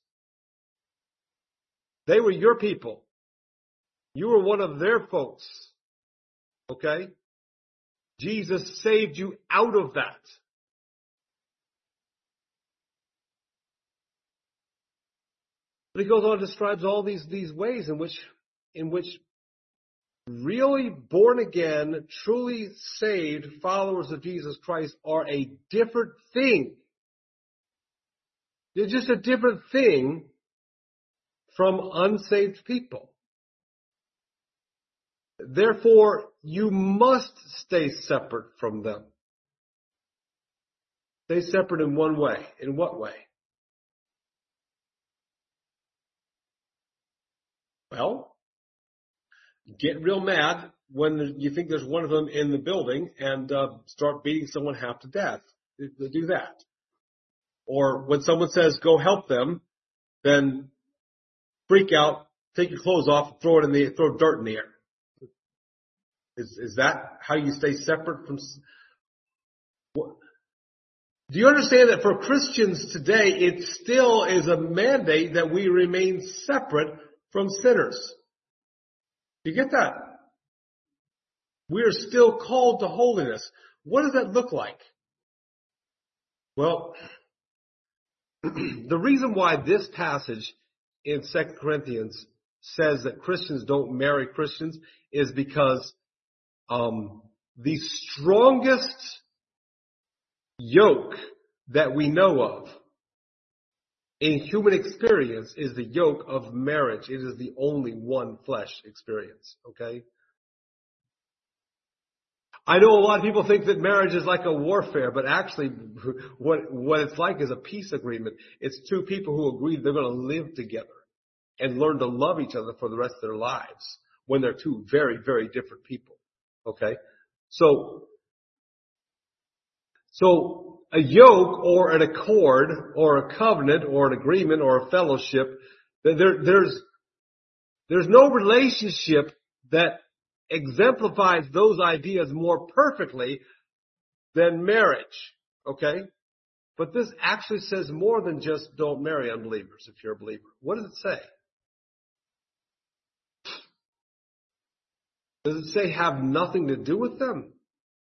they were your people. You were one of their folks. Okay? Jesus saved you out of that. But he goes on and describes all these, these ways in which, in which really born again, truly saved followers of Jesus Christ are a different thing. They're just a different thing from unsaved people. Therefore, you must stay separate from them. Stay separate in one way. In what way? Well, get real mad when you think there's one of them in the building and uh, start beating someone half to death. Do that. Or when someone says, go help them, then freak out, take your clothes off, throw it in the, throw dirt in the air. Is, is that how you stay separate from? What? Do you understand that for Christians today, it still is a mandate that we remain separate from sinners? You get that? We are still called to holiness. What does that look like? Well, the reason why this passage in Second Corinthians says that Christians don't marry Christians is because um, the strongest yoke that we know of in human experience is the yoke of marriage. It is the only one flesh experience, okay? I know a lot of people think that marriage is like a warfare, but actually what, what it's like is a peace agreement. It's two people who agree they're going to live together and learn to love each other for the rest of their lives when they're two very, very different people, okay? So, so a yoke or an accord or a covenant or an agreement or a fellowship, there, there's, there's no relationship that exemplifies those ideas more perfectly than marriage, okay? But this actually says more than just don't marry unbelievers if you're a believer. What does it say? Does it say have nothing to do with them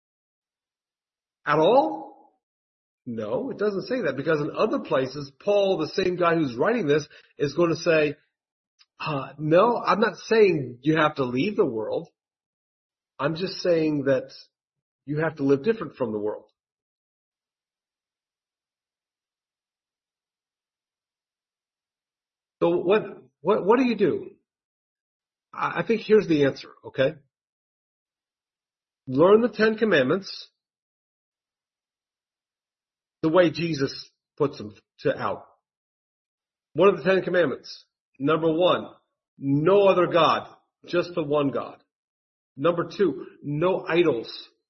at all? No, it doesn't say that, because in other places, Paul, the same guy who's writing this, is going to say, uh, no, I'm not saying you have to leave the world. I'm just saying that you have to live different from the world. So what, what, what do you do? I think here's the answer, okay? Learn the Ten Commandments the way Jesus puts them to out. What are the Ten Commandments? Number one, no other God, just the one God. Number two, no idols.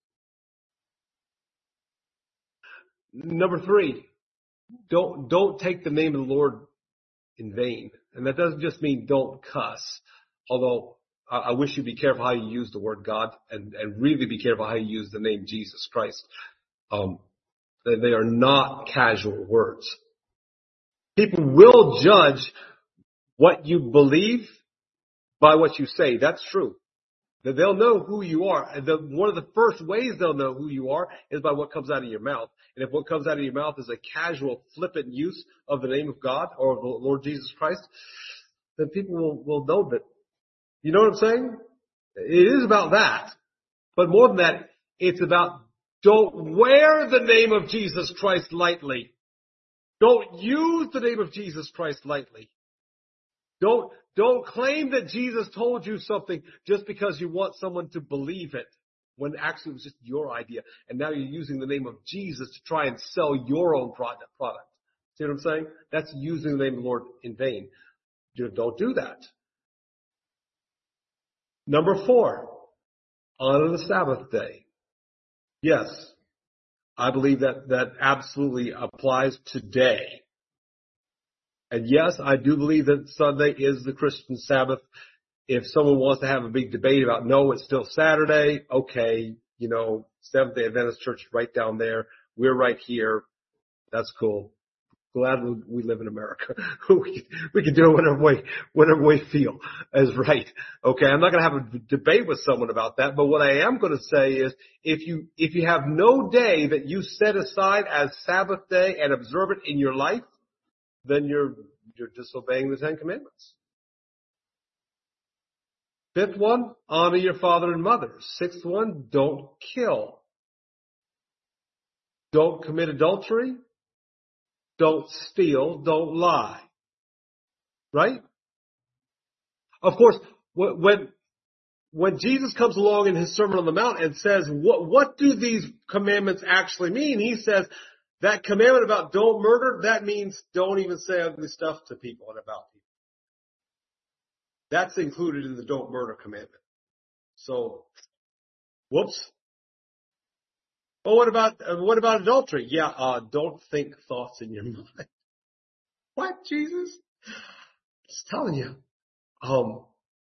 Number three, don't, don't take the name of the Lord in vain. And that doesn't just mean don't cuss, although I, I wish you'd be careful how you use the word God, and, and really be careful how you use the name Jesus Christ. Um, they, they are not casual words. People will judge what you believe by what you say. That's true. That they'll know who you are. The, one of the first ways they'll know who you are is by what comes out of your mouth. And if what comes out of your mouth is a casual, flippant use of the name of God or of the Lord Jesus Christ, then people will, will know that. You know what I'm saying? It is about that. But more than that, it's about don't wear the name of Jesus Christ lightly. Don't use the name of Jesus Christ lightly. Don't, don't claim that Jesus told you something just because you want someone to believe it, when actually it was just your idea. And now you're using the name of Jesus to try and sell your own product. product. See what I'm saying? That's using the name of the Lord in vain. Don't do that. Number four, honor the Sabbath day. Yes, I believe that that absolutely applies today. And yes, I do believe that Sunday is the Christian Sabbath. If someone wants to have a big debate about, no, it's still Saturday, okay, you know, Seventh-day Adventist Church is right down there. We're right here. That's cool. Glad we live in America. we, we can do it whenever we, whenever we feel is right. Okay, I'm not going to have a debate with someone about that, but what I am going to say is if you, if you have no day that you set aside as Sabbath day and observe it in your life, then you're, you're disobeying the Ten Commandments. Fifth one, honor your father and mother. Sixth one, don't kill. Don't commit adultery. Don't steal. Don't lie. Right? Of course, when, when Jesus comes along in his Sermon on the Mount and says, what, what do these commandments actually mean? He says, that commandment about don't murder, that means don't even say ugly stuff to people and about people. That's included in the don't murder commandment. So, whoops. Oh, what about, uh, what about adultery? Yeah, uh, don't think thoughts in your mind. What, Jesus? Just telling you. Um,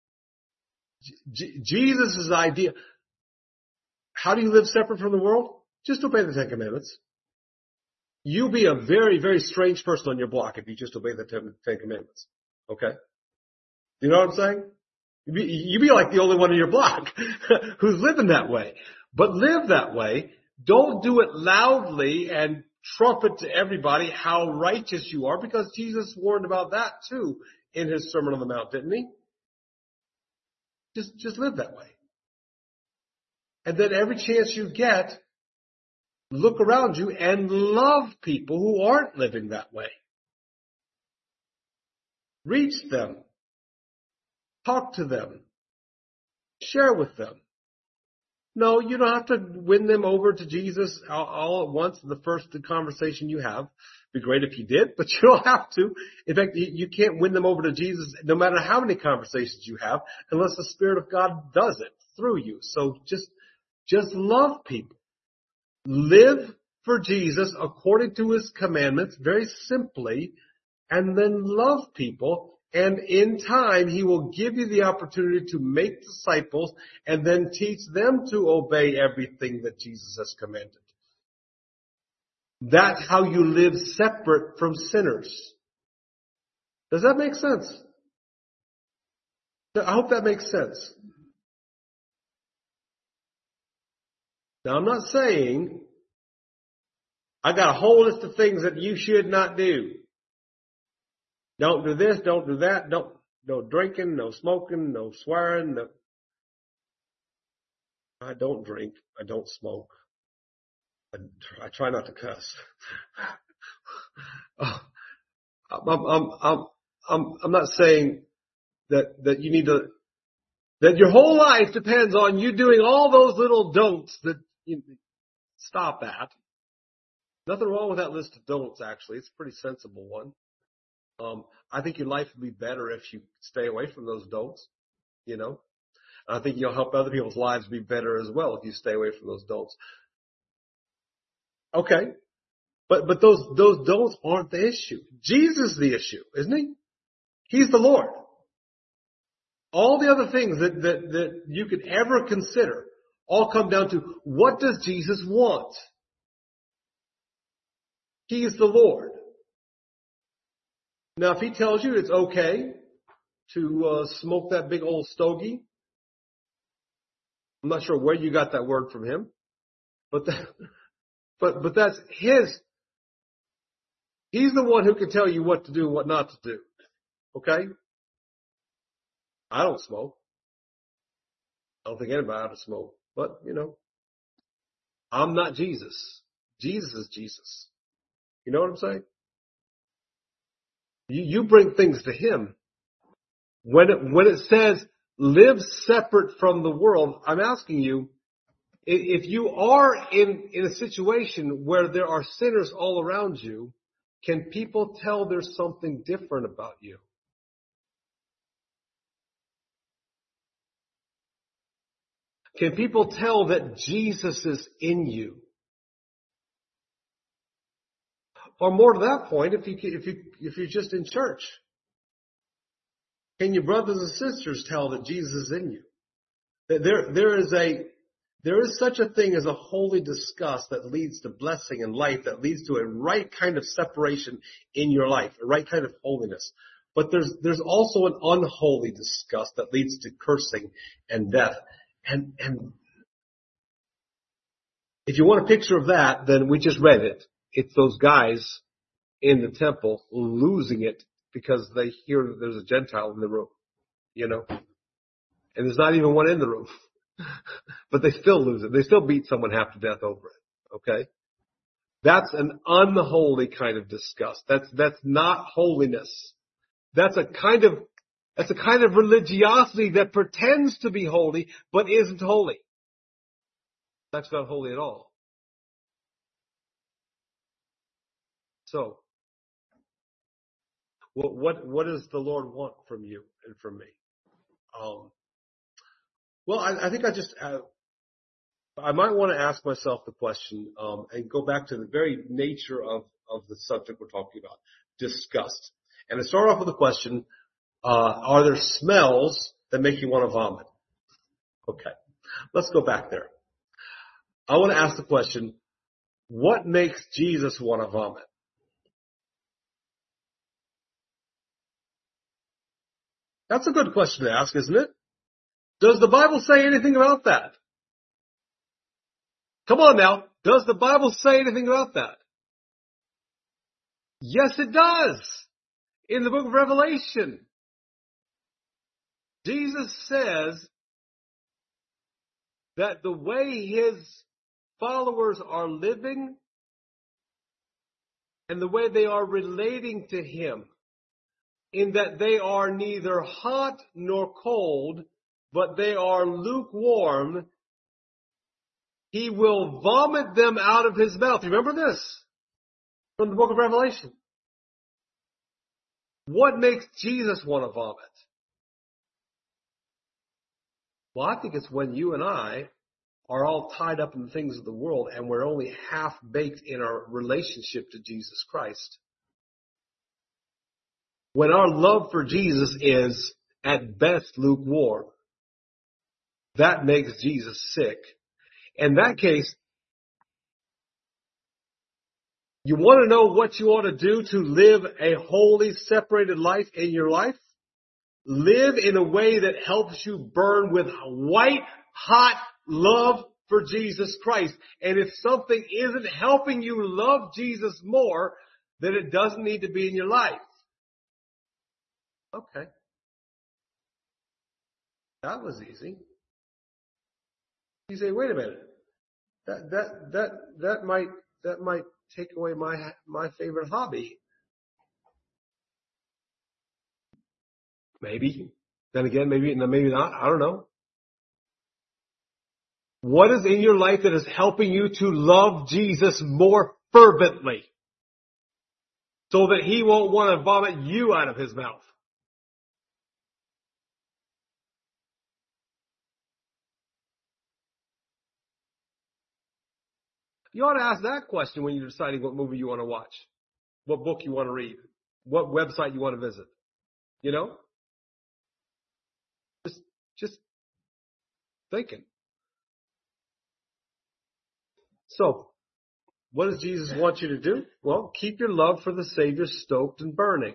J- Jesus' idea. How do you live separate from the world? Just obey the Ten Commandments. You'll be a very, very strange person on your block if you just obey the Ten, ten Commandments. Okay? You know what I'm saying? You'd be, you'd be like the only one in your block who's living that way. But live that way. Don't do it loudly and trumpet to everybody how righteous you are, because Jesus warned about that too in his Sermon on the Mount, didn't he? Just, just live that way. And then every chance you get, look around you and love people who aren't living that way. Reach them. Talk to them. Share with them. No, you don't have to win them over to Jesus all, all at once in the first conversation you have. It'd be great if you did, but you don't have to. In fact, you, you can't win them over to Jesus no matter how many conversations you have unless the Spirit of God does it through you. So just, just love people. Live for Jesus according to his commandments, very simply, and then love people. And in time, he will give you the opportunity to make disciples and then teach them to obey everything that Jesus has commanded. That's how you live separate from sinners. Does that make sense? I hope that makes sense. Now, I'm not saying I got a whole list of things that you should not do. Don't do this, don't do that, don't, no drinking, no smoking, no swearing. No. I don't drink. I don't smoke. I, I try not to cuss. I'm, I'm, I'm, I'm, I'm not saying that, that you need to, that your whole life depends on you doing all those little don'ts that you stop at. Nothing wrong with that list of don'ts, actually. It's a pretty sensible one. Um, I think your life would be better if you stay away from those don'ts, you know. I think you'll help other people's lives be better as well if you stay away from those don'ts. Okay. But, but those, those don'ts aren't the issue. Jesus is the issue, isn't he? He's the Lord. All the other things that, that, that you could ever consider all come down to, what does Jesus want? He is the Lord. Now, if he tells you it's okay to uh, smoke that big old stogie, I'm not sure where you got that word from him, but that, but but that's his. He's the one who can tell you what to do and what not to do. Okay? I don't smoke. I don't think anybody ought to smoke. But, you know, I'm not Jesus. Jesus is Jesus. You know what I'm saying? You, you bring things to him. When it, when it says live separate from the world, I'm asking you, if you are in, in a situation where there are sinners all around you, can people tell there's something different about you? Can people tell that Jesus is in you? Or more to that point, if you if you if you're just in church, can your brothers and sisters tell that Jesus is in you? There there is a there is such a thing as a holy disgust that leads to blessing and life, that leads to a right kind of separation in your life, a right kind of holiness. But there's there's also an unholy disgust that leads to cursing and death. And and if you want a picture of that, then we just read it. It's those guys in the temple losing it because they hear that there's a Gentile in the room, you know, and there's not even one in the room, but they still lose it. They still beat someone half to death over it. Okay. That's an unholy kind of disgust. That's, that's not holiness. That's a kind of, that's a kind of religiosity that pretends to be holy, but isn't holy. That's not holy at all. So, what, what, what does the Lord want from you and from me? Um, well, I, I think I just, uh, I might want to ask myself the question, um, and go back to the very nature of, of the subject we're talking about, disgust. And to start off with the question, uh, are there smells that make you want to vomit? Okay. Let's go back there. I want to ask the question, what makes Jesus want to vomit? That's a good question to ask, isn't it? Does the Bible say anything about that? Come on now. Does the Bible say anything about that? Yes, it does. In the book of Revelation, Jesus says that the way his followers are living and the way they are relating to him, in that they are neither hot nor cold, but they are lukewarm, he will vomit them out of his mouth. Remember this from the book of Revelation. What makes Jesus want to vomit? Well, I think it's when you and I are all tied up in the things of the world and we're only half baked in our relationship to Jesus Christ. When our love for Jesus is at best lukewarm, that makes Jesus sick. In that case, you want to know what you ought to do to live a holy, separated life in your life? Live in a way that helps you burn with white, hot love for Jesus Christ. And if something isn't helping you love Jesus more, then it doesn't need to be in your life. Okay. That was easy. You say, wait a minute. That, that, that, that might, that might take away my, my favorite hobby. Maybe. Then again, maybe, maybe not. I don't know. What is in your life that is helping you to love Jesus more fervently so that he won't want to vomit you out of his mouth? You ought to ask that question when you're deciding what movie you want to watch, what book you want to read, what website you want to visit. You know? thinking. So, what does Jesus want you to do? Well, keep your love for the Savior stoked and burning.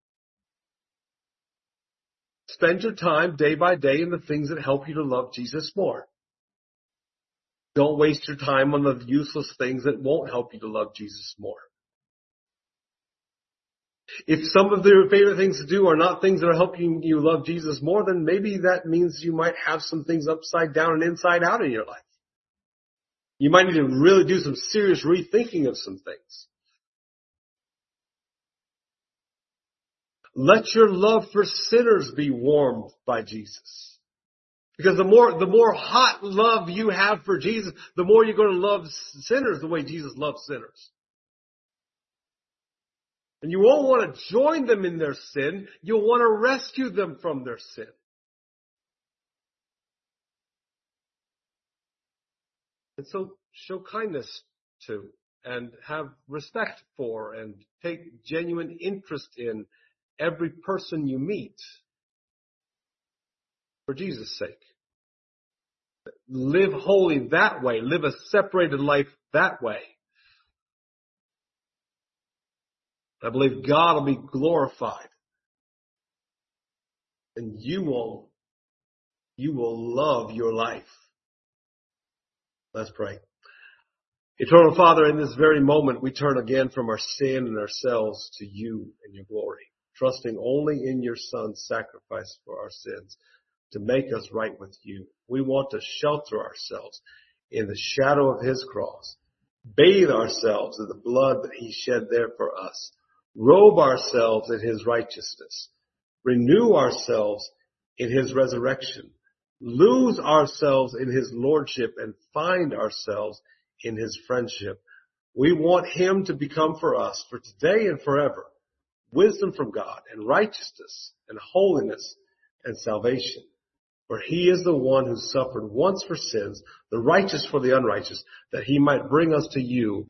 Spend your time day by day in the things that help you to love Jesus more. Don't waste your time on the useless things that won't help you to love Jesus more. If some of your favorite things to do are not things that are helping you love Jesus more, then maybe that means you might have some things upside down and inside out in your life. You might need to really do some serious rethinking of some things. Let your love for sinners be warmed by Jesus. Because the more, the more hot love you have for Jesus, the more you're going to love sinners the way Jesus loves sinners. And you won't want to join them in their sin. You'll want to rescue them from their sin. And so show kindness to and have respect for and take genuine interest in every person you meet for Jesus' sake. Live holy that way. Live a separated life that way. I believe God will be glorified. And you will, you will love your life. Let's pray. Eternal Father, in this very moment, we turn again from our sin and ourselves to you and your glory, trusting only in your Son's sacrifice for our sins to make us right with you. We want to shelter ourselves in the shadow of his cross, bathe ourselves in the blood that he shed there for us, robe ourselves in his righteousness, renew ourselves in his resurrection, lose ourselves in his lordship, and find ourselves in his friendship. We want him to become for us, for today and forever, wisdom from God and righteousness and holiness and salvation. For he is the one who suffered once for sins, the righteous for the unrighteous, that he might bring us to you